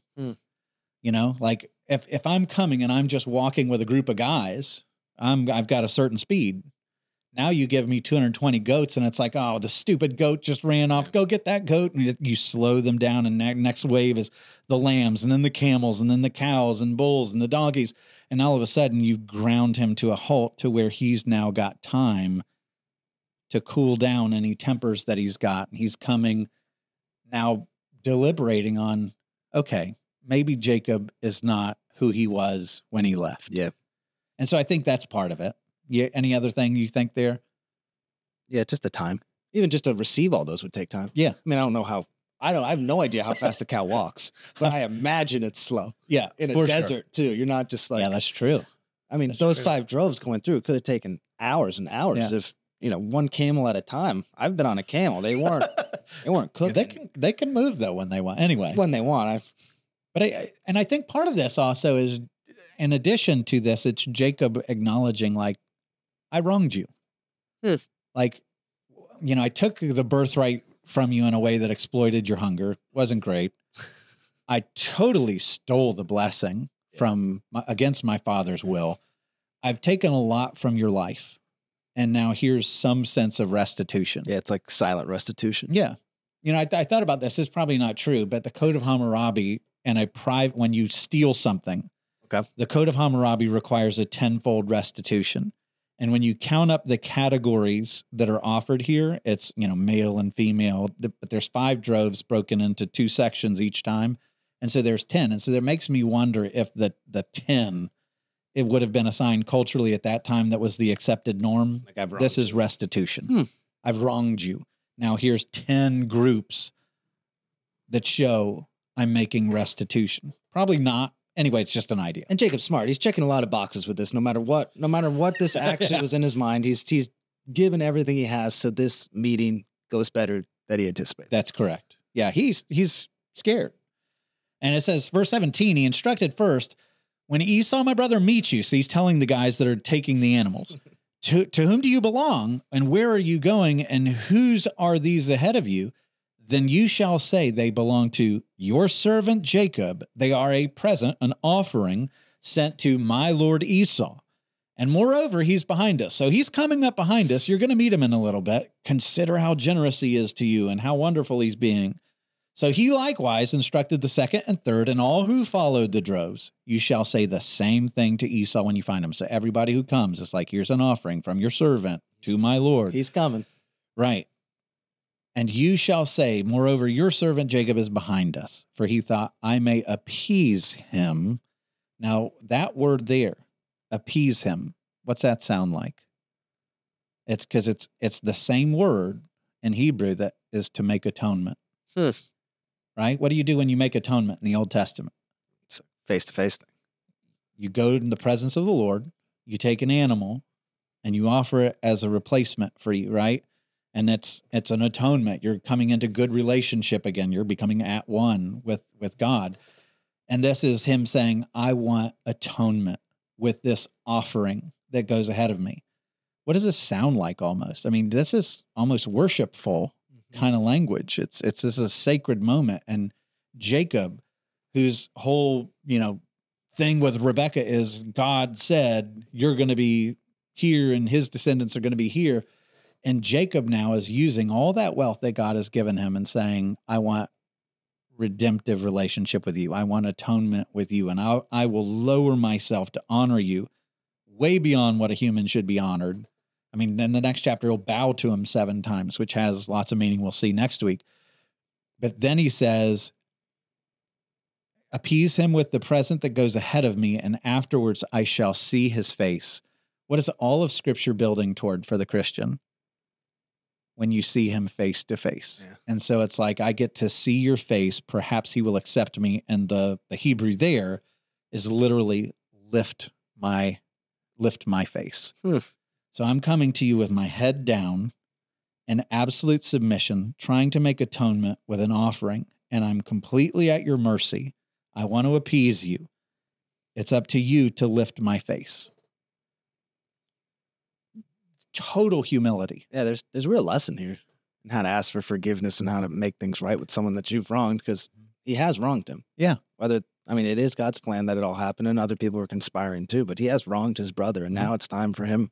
Like if I'm coming and I'm just walking with a group of guys, I've got a certain speed. Now you give me 220 goats and it's like, oh, the stupid goat just ran off. Go get that goat. And you slow them down. And next wave is the lambs and then the camels and then the cows and bulls and the donkeys. And all of a sudden you ground him to a halt to where he's now got time to cool down any tempers that he's got. And he's coming now deliberating on, okay, maybe Jacob is not who he was when he left. Yeah. And so I think that's part of it. Yeah. Any other thing you think there? Yeah, just the time. Even just to receive all those would take time. Yeah. I mean, I have no idea how fast the cow walks, but I imagine it's slow. Yeah. In a desert too. You're not just like, yeah, that's true. I mean, those 5 droves going through, it could have taken hours and hours if, one camel at a time. I've been on a camel. They weren't cooking. Yeah, they can move though when they want. Anyway. When they want. I think part of this also is, in addition to this, it's Jacob acknowledging, like, I wronged you. Like, I took the birthright from you in a way that exploited your hunger. Wasn't great. I totally stole the blessing against my father's will. I've taken a lot from your life. And now here's some sense of restitution. Yeah, it's like silent restitution. Yeah. I thought about this. It's probably not true, but the Code of Hammurabi and when you steal something, okay, the Code of Hammurabi requires a 10-fold restitution. And when you count up the categories that are offered here, it's, male and female, but there's 5 droves broken into 2 sections each time. And so there's 10. And so that makes me wonder if the 10, it would have been assigned culturally at that time. That was the accepted norm. Like this is restitution. I've wronged you. Now here's 10 groups that show I'm making restitution. Probably not. Anyway, it's just an idea. And Jacob's smart. He's checking a lot of boxes with this. No matter what this actually was in his mind, he's given everything he has so this meeting goes better than he anticipated. That's correct. Yeah, he's scared. And it says, verse 17, he instructed first, when Esau, my brother, meets you, so he's telling the guys that are taking the animals, to whom do you belong, and where are you going, and whose are these ahead of you? Then you shall say they belong to your servant Jacob. They are a present, an offering sent to my lord Esau. And moreover, he's behind us. So he's coming up behind us. You're going to meet him in a little bit. Consider how generous he is to you and how wonderful he's being. So he likewise instructed the second and third and all who followed the droves. You shall say the same thing to Esau when you find him. So everybody who comes, it's like, here's an offering from your servant to my Lord. He's coming. Right. And you shall say, moreover, your servant Jacob is behind us, for he thought I may appease him. Now, that word there, appease him, what's that sound like? It's because it's the same word in Hebrew that is to make atonement. Right? What do you do when you make atonement in the Old Testament? It's a face-to-face thing. You go in the presence of the Lord, you take an animal, and you offer it as a replacement for you, right? And it's an atonement. You're coming into good relationship again. You're becoming at one with God. And this is him saying, I want atonement with this offering that goes ahead of me. What does this sound like almost? I mean, this is almost worshipful kind of language. It's this is a sacred moment. And Jacob, whose whole, thing with Rebekah is God said, you're going to be here and his descendants are going to be here. And Jacob now is using all that wealth that God has given him and saying, I want redemptive relationship with you. I want atonement with you. And I will lower myself to honor you way beyond what a human should be honored. I mean, then the next chapter, he'll bow to him 7 times, which has lots of meaning we'll see next week. But then he says, appease him with the present that goes ahead of me, and afterwards I shall see his face. What is all of Scripture building toward for the Christian? When you see him face to face. Yeah. And so it's like, I get to see your face. Perhaps he will accept me. And the Hebrew there is literally lift my face. So I'm coming to you with my head down in absolute submission, trying to make atonement with an offering, and I'm completely at your mercy. I want to appease you. It's up to you to lift my face. Total humility. Yeah, there's a real lesson here in how to ask for forgiveness and how to make things right with someone that you've wronged, because he has wronged him. Yeah. It is God's plan that it all happened, and other people were conspiring too, but he has wronged his brother, and now it's time for him.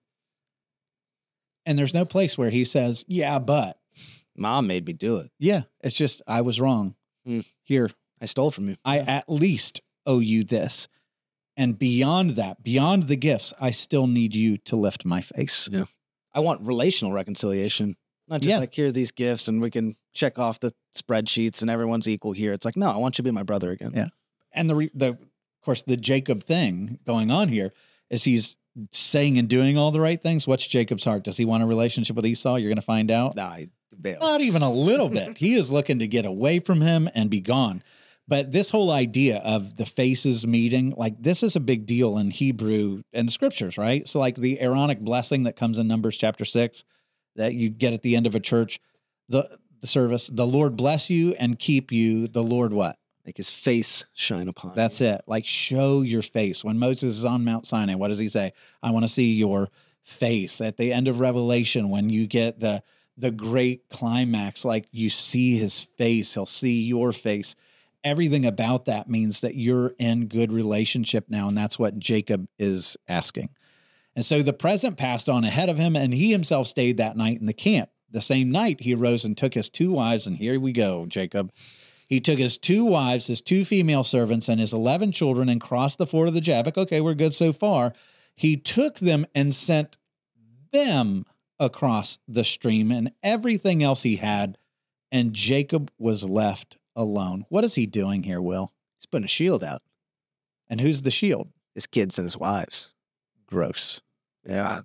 And there's no place where he says, yeah, but. Mom made me do it. Yeah, it's just, I was wrong. Here. I stole from you. I at least owe you this. And beyond that, beyond the gifts, I still need you to lift my face. Yeah. I want relational reconciliation. Not just like, here are these gifts and we can check off the spreadsheets and everyone's equal here. It's like, no, I want you to be my brother again. Yeah. And of course, the Jacob thing going on here is he's saying and doing all the right things. What's Jacob's heart? Does he want a relationship with Esau? You're going to find out. Nah, he bails. Not even a little bit. He is looking to get away from him and be gone. But this whole idea of the faces meeting, like this is a big deal in Hebrew and the scriptures, right? So like the Aaronic blessing that comes in Numbers chapter 6 that you get at the end of a church, the service, the Lord bless you and keep you. The Lord what? Make his face shine upon you. That's it. Like show your face. When Moses is on Mount Sinai, what does he say? I want to see your face. At the end of Revelation, when you get the great climax, like you see his face, he'll see your face. Everything about that means that you're in good relationship now. And that's what Jacob is asking. And so the present passed on ahead of him, and he himself stayed that night in the camp. The same night he arose and took his 2 wives, and here we go, Jacob. He took his 2 wives, his 2 female servants, and his 11 children and crossed the ford of the Jabbok. Okay, we're good so far. He took them and sent them across the stream and everything else he had, and Jacob was left alone. What is he doing here, Will? He's putting a shield out. And who's the shield? His kids and his wives. Gross. Yeah.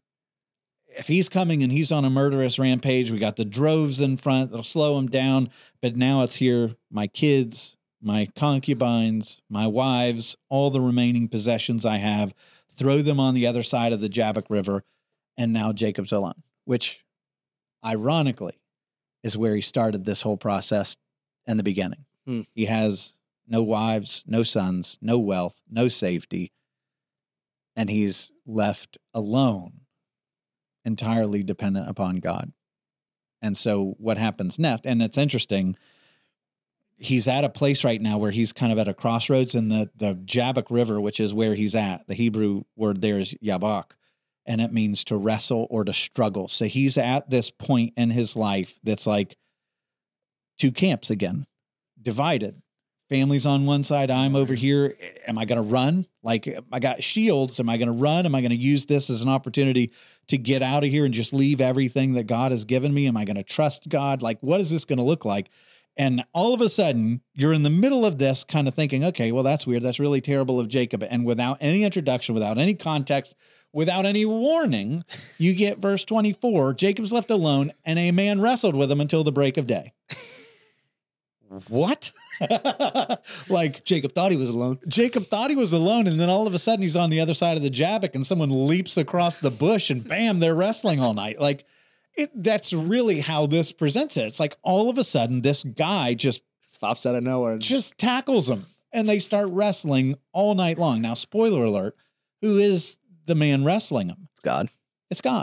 If he's coming and he's on a murderous rampage, we got the droves in front that'll slow him down. But now it's here, my kids, my concubines, my wives, all the remaining possessions I have, throw them on the other side of the Jabbok River. And now Jacob's alone, which ironically is where he started this whole process in the beginning. He has no wives, no sons, no wealth, no safety. And he's left alone, entirely dependent upon God. And so what happens next, and it's interesting, he's at a place right now where he's kind of at a crossroads in the Jabbok River, which is where he's at. The Hebrew word there is Yabok, and it means to wrestle or to struggle. So he's at this point in his life that's like 2 camps again. divided. Family's on one side. I'm over here. Am I going to run? Like, I got shields. Am I going to run? Am I going to use this as an opportunity to get out of here and just leave everything that God has given me? Am I going to trust God? Like, what is this going to look like? And all of a sudden, you're in the middle of this kind of thinking, okay, well, that's weird. That's really terrible of Jacob. And without any introduction, without any context, without any warning, you get verse 24, Jacob's left alone and a man wrestled with him until the break of day. What? Like, Jacob thought he was alone. Jacob thought he was alone, and then all of a sudden he's on the other side of the Jabbok, and someone leaps across the bush, and bam, they're wrestling all night. Like, that's really how this presents it. It's like all of a sudden this guy just Pops out of nowhere. just tackles him, and they start wrestling all night long. Now, spoiler alert, who is the man wrestling him? It's God. It's God.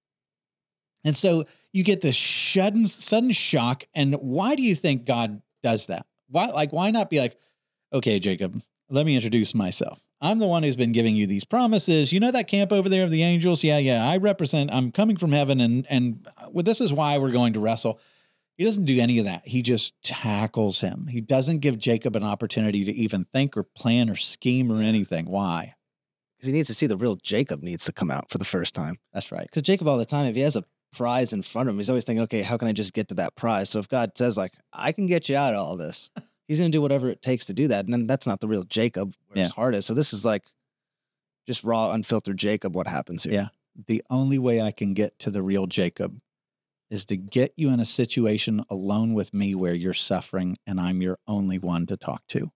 And so you get this sudden shock. And why do you think God does that? Why not be like, okay, Jacob, let me introduce myself. I'm the one who's been giving you these promises. You know that camp over there of the angels? Yeah. I'm coming from heaven. And well, this is why we're going to wrestle. He doesn't do any of that. He just tackles him. He doesn't give Jacob an opportunity to even think or plan or scheme or anything. Why? Because he needs to see the real Jacob needs to come out for the first time. That's right. Because Jacob all the time, if he has a prize in front of him, he's always thinking, okay, how can I just get to that prize? So if God says, like, I can get you out of all this, he's going to do whatever it takes to do that. And then that's not the real Jacob where his heart is. So this is like just raw, unfiltered Jacob, what happens here. Yeah. The only way I can get to the real Jacob is to get you in a situation alone with me where you're suffering and I'm your only one to talk to.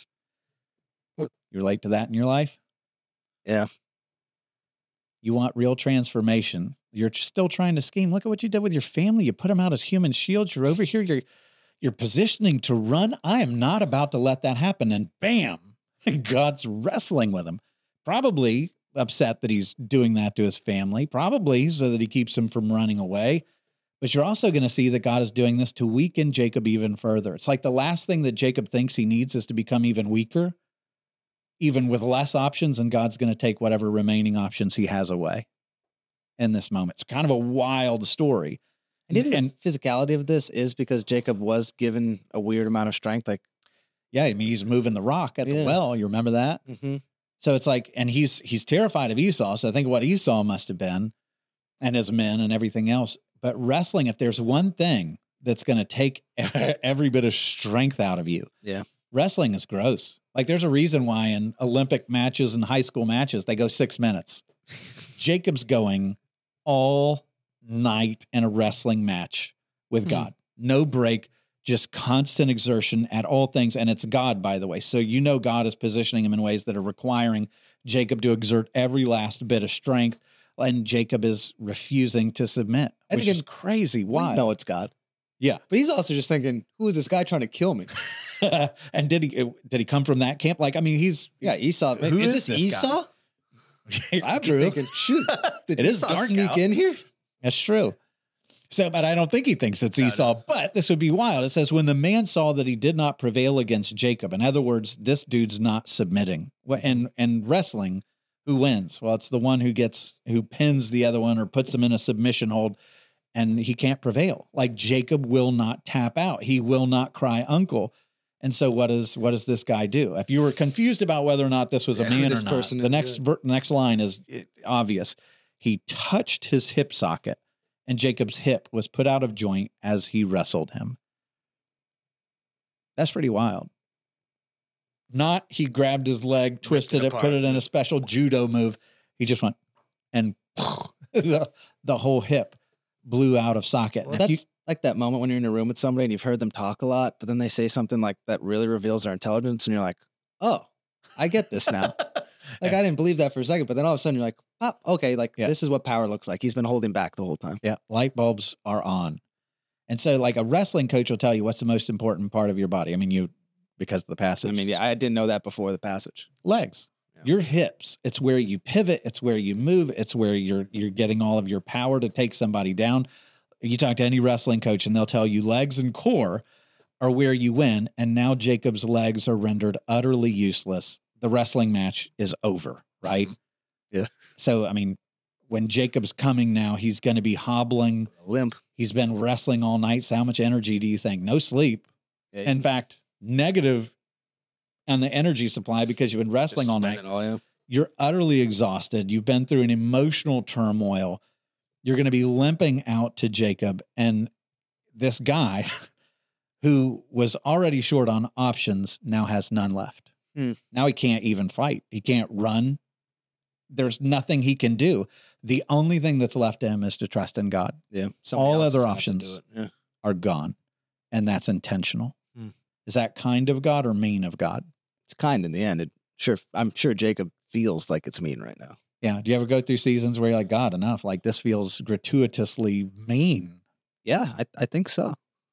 You relate to that in your life? Yeah. You want real transformation. You're still trying to scheme. Look at what you did with your family. You put them out as human shields. You're over here. You're positioning to run. I am not about to let that happen. And bam, God's wrestling with him. Probably upset that he's doing that to his family, probably so that he keeps him from running away. But you're also going to see that God is doing this to weaken Jacob even further. It's like the last thing that Jacob thinks he needs is to become even weaker, even with less options, and God's going to take whatever remaining options he has away in this moment. It's kind of a wild story. And the physicality of this is because Jacob was given a weird amount of strength. Like, yeah, I mean, he's moving the rock at the well. You remember that? Mm-hmm. So it's like, and he's terrified of Esau. So I think what Esau must have been, and his men and everything else. But wrestling, if there's one thing that's going to take every bit of strength out of you, wrestling is gross. Like, there's a reason why in Olympic matches and high school matches, they go 6 minutes. Jacob's going all night in a wrestling match with God. No break, just constant exertion at all things. And it's God, by the way. So you know God is positioning him in ways that are requiring Jacob to exert every last bit of strength. And Jacob is refusing to submit, which is crazy. Why? No, it's God. Yeah. But he's also just thinking, who is this guy trying to kill me? And did he come from that camp? Like, I mean, Esau. Who is this Esau? I'm True. thinking, shoot, did It is Esau dark sneak out. in here? That's true. So, but I don't think he thinks it's Esau, but this would be wild. It says, when the man saw that he did not prevail against Jacob, in other words, this dude's not submitting. And wrestling, who wins? Well, it's the one who pins the other one or puts him in a submission hold, and he can't prevail. Like, Jacob will not tap out. He will not cry uncle. And so what does this guy do? If you were confused about whether or not this was a man or not, the next line is obvious. He touched his hip socket, and Jacob's hip was put out of joint as he wrestled him. That's pretty wild. Not he grabbed his leg, twisted it, put it in a special judo move. He just went, and the whole hip blew out of socket. Well, that's like that moment when you're in a room with somebody and you've heard them talk a lot, but then they say something like that really reveals their intelligence, and you're like, oh, I get this now. Like, I didn't believe that for a second, but then all of a sudden you're like, oh, okay, this is what power looks like. He's been holding back the whole time. Yeah, light bulbs are on. And so, like, a wrestling coach will tell you what's the most important part of your body. I mean, because of the passage. I mean, I didn't know that before the passage. Legs. Yeah. Your hips. It's where you pivot. It's where you move. It's where you're getting all of your power to take somebody down. You talk to any wrestling coach and they'll tell you legs and core are where you win. And now Jacob's legs are rendered utterly useless. The wrestling match is over, right? Yeah. So, I mean, when Jacob's coming now, he's going to be hobbling. Limp. He's been wrestling all night. So how much energy do you think? No sleep. Yeah, In fact, negative on the energy supply because you've been wrestling Just all spend night. it all, yeah. You're utterly exhausted. You've been through an emotional turmoil. You're going to be limping out to Jacob. And this guy who was already short on options now has none left. Now he can't even fight. He can't run. There's nothing he can do. The only thing that's left to him is to trust in God. Yeah. All else other is gonna have to options do it. Yeah. are gone. And that's intentional. Hmm. Is that kind of God or mean of God? It's kind in the end. I'm sure Jacob feels like it's mean right now. Yeah. Do you ever go through seasons where you're like, God, enough? Like this feels gratuitously mean. Yeah, I think so.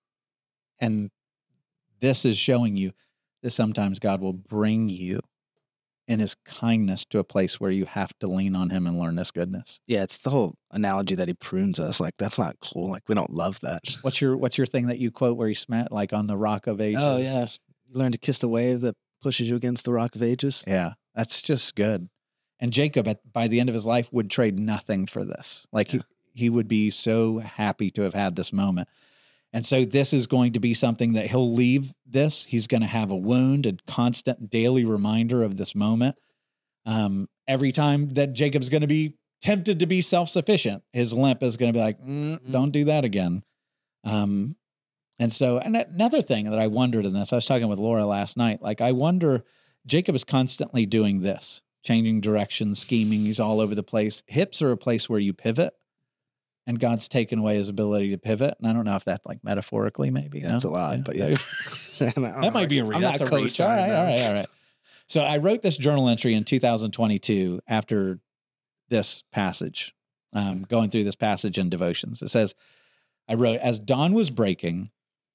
And this is showing you that sometimes God will bring you in his kindness to a place where you have to lean on him and learn this goodness. Yeah, it's the whole analogy that he prunes us. Like, that's not cool. Like, we don't love that. What's your thing that you quote where you smack like on the Rock of Ages? Oh, yeah. You learn to kiss the wave that pushes you against the Rock of Ages. Yeah. That's just good. And Jacob, by the end of his life, would trade nothing for this. Like he would be so happy to have had this moment. And so this is going to be something that he'll leave this. He's going to have a wound, a constant daily reminder of this moment. Every time that Jacob's going to be tempted to be self-sufficient, his limp is going to be like, don't do that again. And another thing that I wondered in this, I was talking with Laura last night, like I wonder, Jacob is constantly doing this, changing direction, scheming. He's all over the place. Hips are a place where you pivot. And God's taken away his ability to pivot. And I don't know if that's like metaphorically, maybe. That's a lot, but yeah. That might be a reach. That's a reach. All right. So I wrote this journal entry in 2022 after this passage, going through this passage in devotions. It says, I wrote, as dawn was breaking,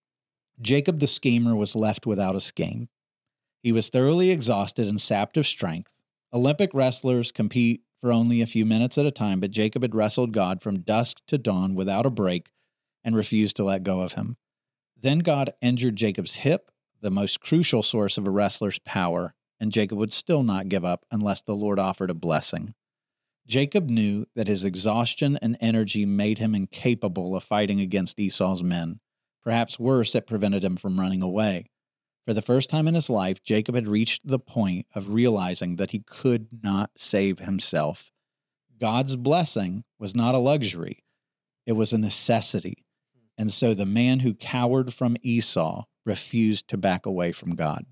Jacob the schemer was left without a scheme. He was thoroughly exhausted and sapped of strength. Olympic wrestlers compete for only a few minutes at a time, but Jacob had wrestled God from dusk to dawn without a break and refused to let go of him. Then God injured Jacob's hip, the most crucial source of a wrestler's power, and Jacob would still not give up unless the Lord offered a blessing. Jacob knew that his exhaustion and energy made him incapable of fighting against Esau's men. Perhaps worse, it prevented him from running away. For the first time in his life, Jacob had reached the point of realizing that he could not save himself. God's blessing was not a luxury. It was a necessity. And so the man who cowered from Esau refused to back away from God.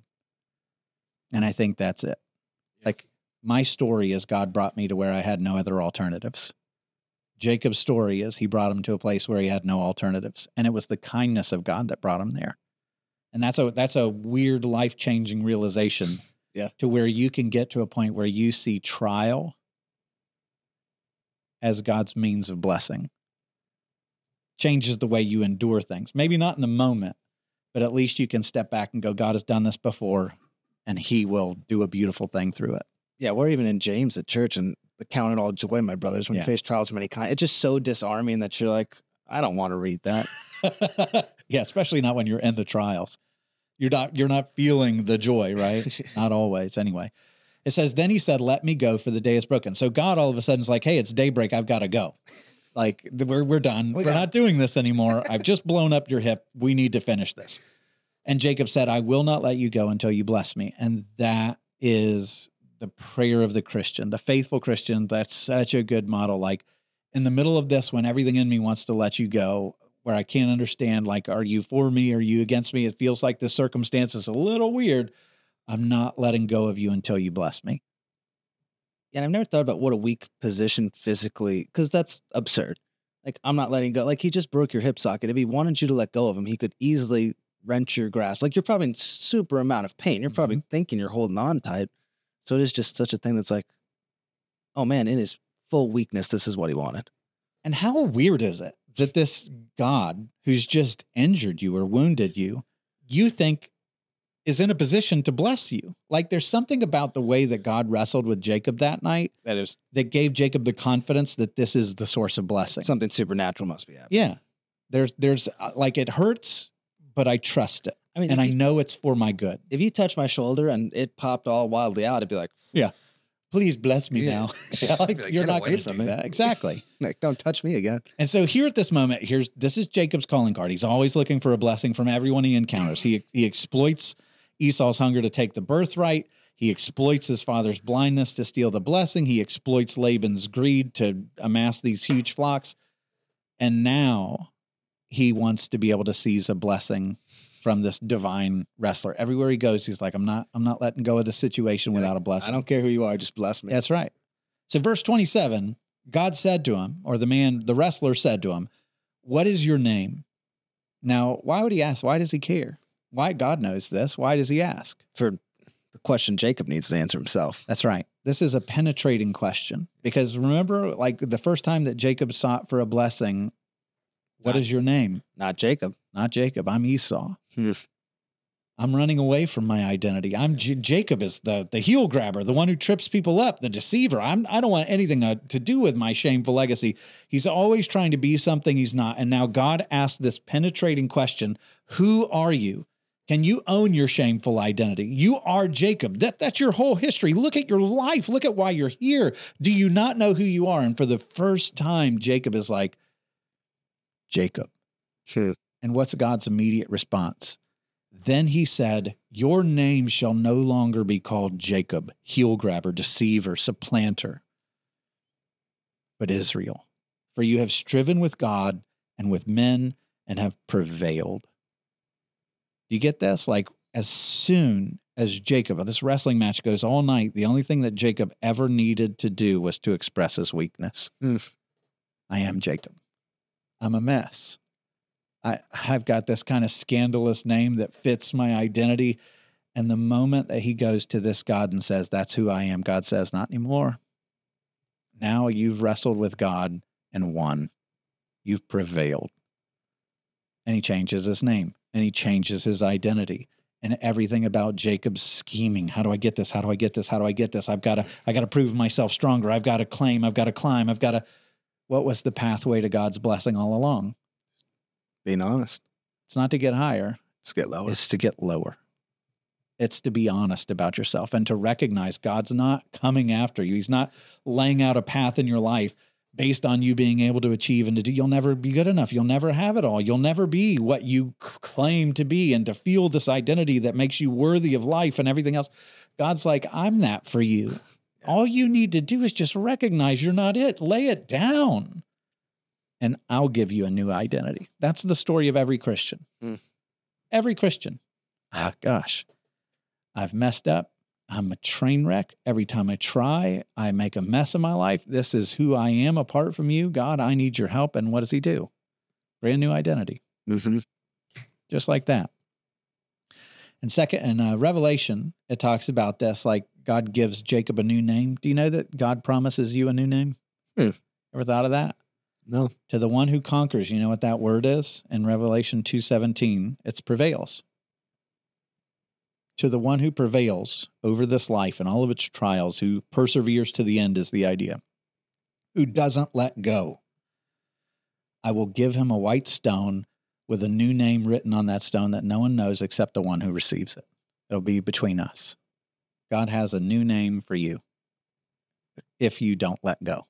And I think that's it. Like my story is God brought me to where I had no other alternatives. Jacob's story is he brought him to a place where he had no alternatives. And it was the kindness of God that brought him there. And that's a weird life-changing realization to where you can get to a point where you see trial as God's means of blessing. Changes the way you endure things. Maybe not in the moment, but at least you can step back and go, God has done this before, and he will do a beautiful thing through it. Yeah, we're even in James at church, and the count it all joy, my brothers, when you face trials of many kinds. It's just so disarming that you're like, I don't want to read that. Yeah, especially not when you're in the trials. You're not feeling the joy, right? Not always, anyway. It says, then he said, let me go, for the day is broken. So God all of a sudden is like, hey, it's daybreak. I've got to go. Like, we're done. We're not doing this anymore. I've just blown up your hip. We need to finish this. And Jacob said, I will not let you go until you bless me. And that is the prayer of the Christian, the faithful Christian. That's such a good model. Like, in the middle of this, when everything in me wants to let you go, where I can't understand, like, are you for me? Are you against me? It feels like this circumstance is a little weird. I'm not letting go of you until you bless me. And I've never thought about what a weak position physically, because that's absurd. Like, I'm not letting go. Like, he just broke your hip socket. If he wanted you to let go of him, he could easily wrench your grasp. Like, you're probably in super amount of pain. You're probably thinking you're holding on tight. So it is just such a thing that's like, oh man, in his full weakness, this is what he wanted. And how weird is it that this God who's just injured you or wounded you, you think is in a position to bless you? Like, there's something about the way that God wrestled with Jacob that night that gave Jacob the confidence that this is the source of blessing. Something supernatural must be happening. Yeah. There's like, it hurts, but I trust it. I mean, and I know it's for my good. If you touch my shoulder and it popped all wildly out, I'd be like, yeah, please bless me now. Like, you're not going to do that. Exactly. Like, don't touch me again. And so here at this moment, this is Jacob's calling card. He's always looking for a blessing from everyone he encounters. He exploits Esau's hunger to take the birthright. He exploits his father's blindness to steal the blessing. He exploits Laban's greed to amass these huge flocks. And now he wants to be able to seize a blessing from this divine wrestler. Everywhere he goes, he's like, I'm not letting go of the situation without a blessing. I don't care who you are, just bless me. That's right. So verse 27, God said to him, or the wrestler said to him, what is your name? Now, why would he ask? Why does he care? Why? God knows this. Why does he ask? For the question Jacob needs to answer himself. That's right. This is a penetrating question because remember, like the first time that Jacob sought for a blessing, what is your name? Not Jacob. Not Jacob. I'm Esau. I'm running away from my identity. Jacob is the heel grabber, the one who trips people up, the deceiver. I don't want anything to do with my shameful legacy. He's always trying to be something he's not. And now God asked this penetrating question, who are you? Can you own your shameful identity? You are Jacob. That's your whole history. Look at your life. Look at why you're here. Do you not know who you are? And for the first time, Jacob is like, Jacob. And what's God's immediate response? Then he said, your name shall no longer be called Jacob, heel grabber, deceiver, supplanter, but Israel. For you have striven with God and with men and have prevailed. Do you get this? Like as soon as Jacob, this wrestling match goes all night, the only thing that Jacob ever needed to do was to express his weakness. I am Jacob. I'm a mess. I've got this kind of scandalous name that fits my identity. And the moment that he goes to this God and says, that's who I am, God says, not anymore. Now you've wrestled with God and won. You've prevailed. And he changes his name and he changes his identity and everything about Jacob's scheming. How do I get this? How do I get this? How do I get this? I got to prove myself stronger. I've got to claim. I've got to climb. What was the pathway to God's blessing all along? Being honest. It's not to get higher. It's get lower. It's to get lower. It's to be honest about yourself and to recognize God's not coming after you. He's not laying out a path in your life based on you being able to achieve and to do. You'll never be good enough. You'll never have it all. You'll never be what you claim to be and to feel this identity that makes you worthy of life and everything else. God's like, I'm that for you. All you need to do is just recognize you're not it. Lay it down. And I'll give you a new identity. That's the story of every Christian. Every Christian. Gosh, I've messed up. I'm a train wreck. Every time I try, I make a mess of my life. This is who I am apart from you. God, I need your help. And what does he do? Brand new identity. Just like that. And second, in Revelation, it talks about this, like God gives Jacob a new name. Do you know that God promises you a new name? Ever thought of that? No. To the one who conquers, you know what that word is? In Revelation 2:17, it's prevails. To the one who prevails over this life and all of its trials, who perseveres to the end is the idea, who doesn't let go. I will give him a white stone with a new name written on that stone that no one knows except the one who receives it. It'll be between us. God has a new name for you if you don't let go.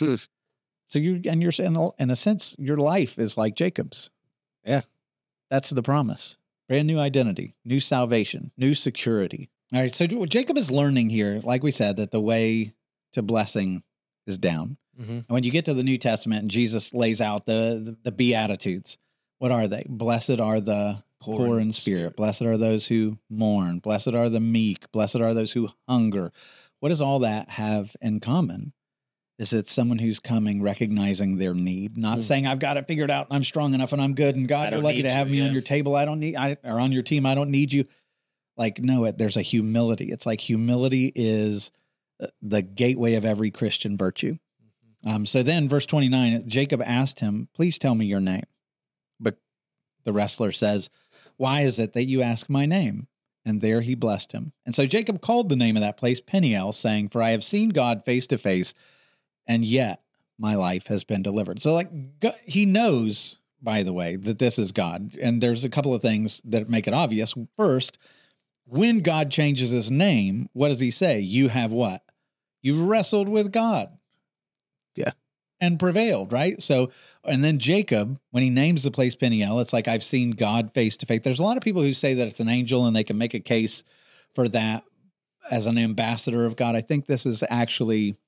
So you're in a sense, your life is like Jacob's. Yeah. That's the promise. Brand new identity, new salvation, new security. All right. So Jacob is learning here, like we said, that the way to blessing is down. And when you get to the New Testament and Jesus lays out the Beatitudes, what are they? Blessed are the poor in spirit. Blessed are those who mourn. Blessed are the meek. Blessed are those who hunger. What does all that have in common? Is it someone who's coming, recognizing their need, not saying, I've got it figured out and I'm strong enough and I'm good and God, you're lucky to have me on your table. I don't need, or on your team. I don't need you. Like, no, there's a humility. It's like humility is the gateway of every Christian virtue. So then verse 29, Jacob asked him, please tell me your name. But the wrestler says, why is it that you ask my name? And there he blessed him. And so Jacob called the name of that place Peniel, saying, for I have seen God face to face, and yet my life has been delivered. So like he knows, by the way, that this is God. And there's a couple of things that make it obvious. First, when God changes his name, what does he say? You have what? You've wrestled with God. Yeah. and prevailed, right? So, and then Jacob, when he names the place Peniel, it's like, I've seen God face to face. There's a lot of people who say that it's an angel and they can make a case for that as an ambassador of God. I think this is actually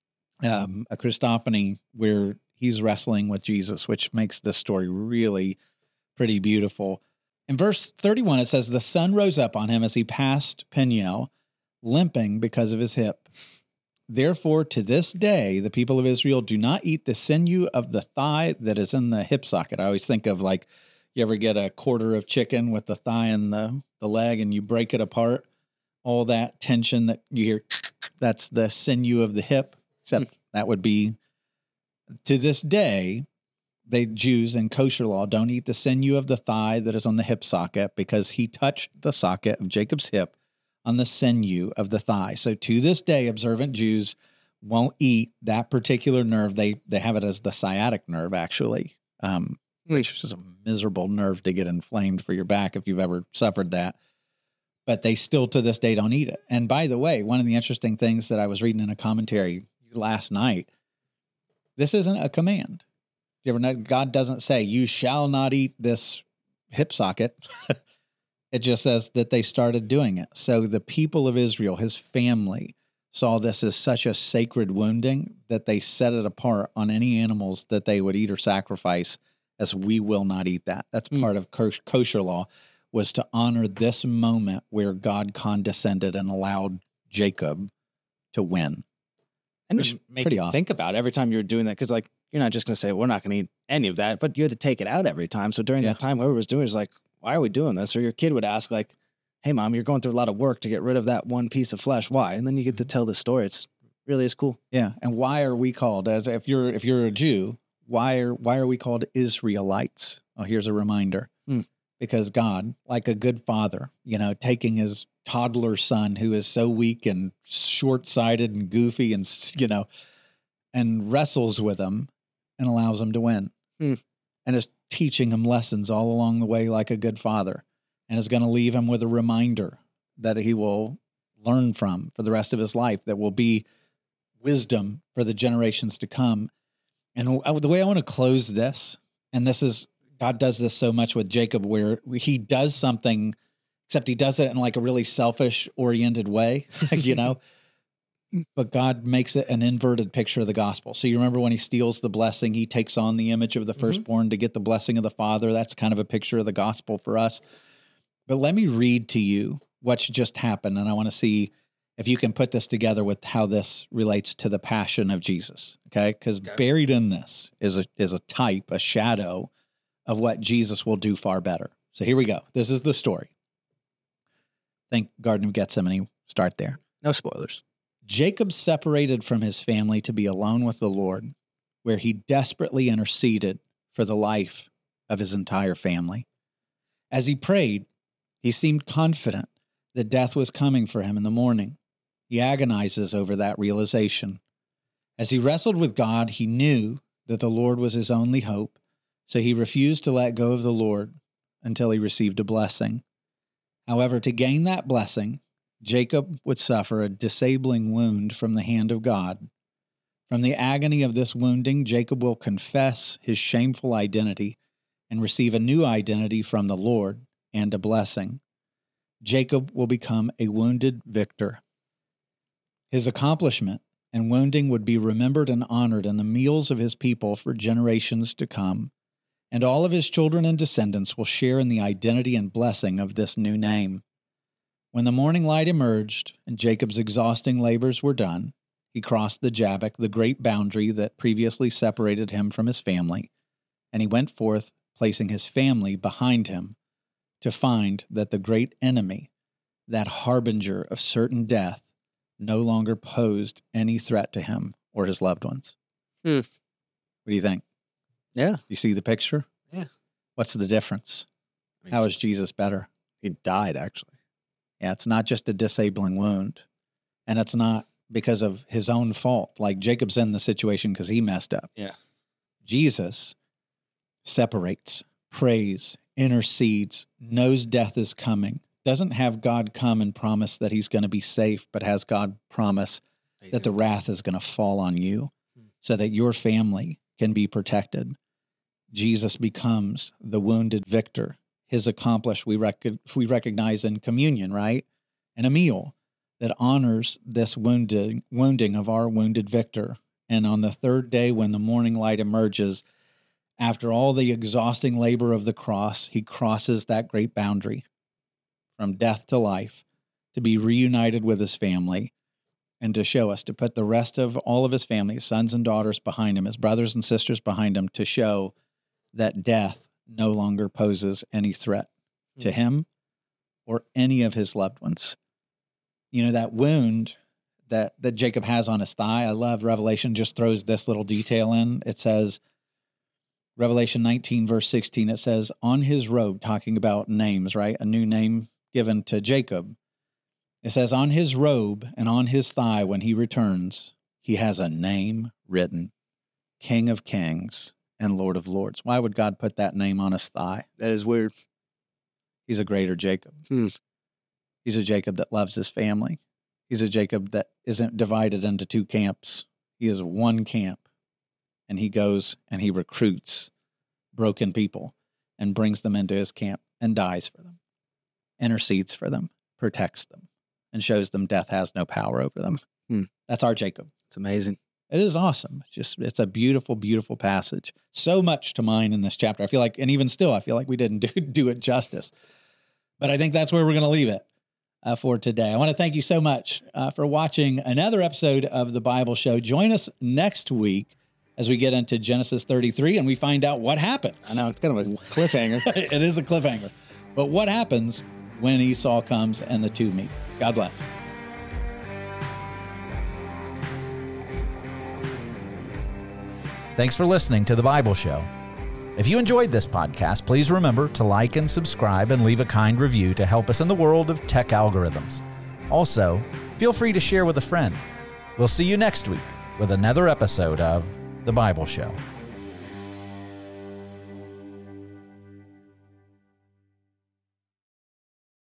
a Christophany where he's wrestling with Jesus, which makes this story really pretty beautiful. In verse 31, it says, the sun rose up on him as he passed Peniel, limping because of his hip. Therefore, to this day, the people of Israel do not eat the sinew of the thigh that is in the hip socket. I always think of like, you ever get a quarter of chicken with the thigh and the leg and you break it apart, all that tension that you hear, that's the sinew of the hip, except that would be, to this day, Jews in kosher law don't eat the sinew of the thigh that is on the hip socket because he touched the socket of Jacob's hip on the sinew of the thigh. So to this day, observant Jews won't eat that particular nerve. They have it as the sciatic nerve, actually, which is a miserable nerve to get inflamed for your back if you've ever suffered that. But they still to this day don't eat it. And by the way, one of the interesting things that I was reading in a commentary last night, this isn't a command. You ever know, God doesn't say, you shall not eat this hip socket. It just says that they started doing it. So the people of Israel, his family, saw this as such a sacred wounding that they set it apart on any animals that they would eat or sacrifice, as we will not eat that. That's part of kosher law, was to honor this moment where God condescended and allowed Jacob to win. And which make you awesome. Think about it every time you're doing that, because like, you're not just going to say, we're not going to eat any of that, but you had to take it out every time. So during that time, whoever was doing it was like, why are we doing this? Or your kid would ask like, hey, Mom, you're going through a lot of work to get rid of that one piece of flesh. Why? And then you get to tell the story. It's really is cool. Yeah. And why are we called, as if you're a Jew, why are we called Israelites? Oh, here's a reminder. Because God, like a good father, taking his toddler son who is so weak and short-sighted and goofy and, and wrestles with him and allows him to win. And is teaching him lessons all along the way like a good father, and is going to leave him with a reminder that he will learn from for the rest of his life, that will be wisdom for the generations to come. And the way I want to close this, and this is, God does this so much with Jacob, where he does something, except he does it in like a really selfish oriented way, but God makes it an inverted picture of the gospel. So you remember when he steals the blessing, he takes on the image of the firstborn to get the blessing of the Father. That's kind of a picture of the gospel for us. But let me read to you what's just happened. And I want to see if you can put this together with how this relates to the passion of Jesus. Okay. Because buried in this is a type, a shadow of what Jesus will do far better. So here we go. This is the story. Think Garden of Gethsemane, start there. No spoilers. Jacob separated from his family to be alone with the Lord, where he desperately interceded for the life of his entire family. As he prayed, he seemed confident that death was coming for him in the morning. He agonizes over that realization. As he wrestled with God, he knew that the Lord was his only hope, so he refused to let go of the Lord until he received a blessing. However, to gain that blessing, Jacob would suffer a disabling wound from the hand of God. From the agony of this wounding, Jacob will confess his shameful identity and receive a new identity from the Lord and a blessing. Jacob will become a wounded victor. His accomplishment and wounding would be remembered and honored in the meals of his people for generations to come, and all of his children and descendants will share in the identity and blessing of this new name. When the morning light emerged and Jacob's exhausting labors were done, he crossed the Jabbok, the great boundary that previously separated him from his family, and he went forth, placing his family behind him, to find that the great enemy, that harbinger of certain death, no longer posed any threat to him or his loved ones. What do you think? Yeah. You see the picture? Yeah. What's the difference? How is Jesus better? He died, actually. Yeah, it's not just a disabling wound, and it's not because of his own fault. Like Jacob's in the situation because he messed up. Yeah. Jesus separates, prays, intercedes, knows death is coming, doesn't have God come and promise that he's going to be safe, but has God promise that the wrath is going to fall on you. so that your family can be protected. Jesus becomes the wounded victor. His accomplished we recognize in communion, right? And a meal that honors this wounding of our wounded victor. And on the third day, when the morning light emerges, after all the exhausting labor of the cross, he crosses that great boundary from death to life, to be reunited with his family, and to show us, to put the rest of all of his family, his sons and daughters behind him, his brothers and sisters behind him, to show that death no longer poses any threat to him or any of his loved ones. You know, that wound that Jacob has on his thigh, I love Revelation just throws this little detail in. It says, Revelation 19, verse 16, it says, on his robe, talking about names, right? A new name given to Jacob. It says, on his robe and on his thigh, when he returns, he has a name written, King of Kings and Lord of Lords. Why would God put that name on his thigh? That is weird. He's a greater Jacob. He's a Jacob that loves his family. He's a Jacob that isn't divided into two camps. He is one camp, and he goes and he recruits broken people and brings them into his camp and dies for them, intercedes for them, protects them, and shows them death has no power over them. That's our Jacob. It's amazing. It is awesome. It's a beautiful, beautiful passage. So much to mine in this chapter. I feel like, and even still, I feel like we didn't do it justice. But I think that's where we're going to leave it for today. I want to thank you so much for watching another episode of The Bible Show. Join us next week as we get into Genesis 33 and we find out what happens. I know, it's kind of a cliffhanger. It is a cliffhanger. But what happens when Esau comes and the two meet? God bless. Thanks for listening to The Bible Show. If you enjoyed this podcast, please remember to like and subscribe and leave a kind review to help us in the world of tech algorithms. Also, feel free to share with a friend. We'll see you next week with another episode of The Bible Show.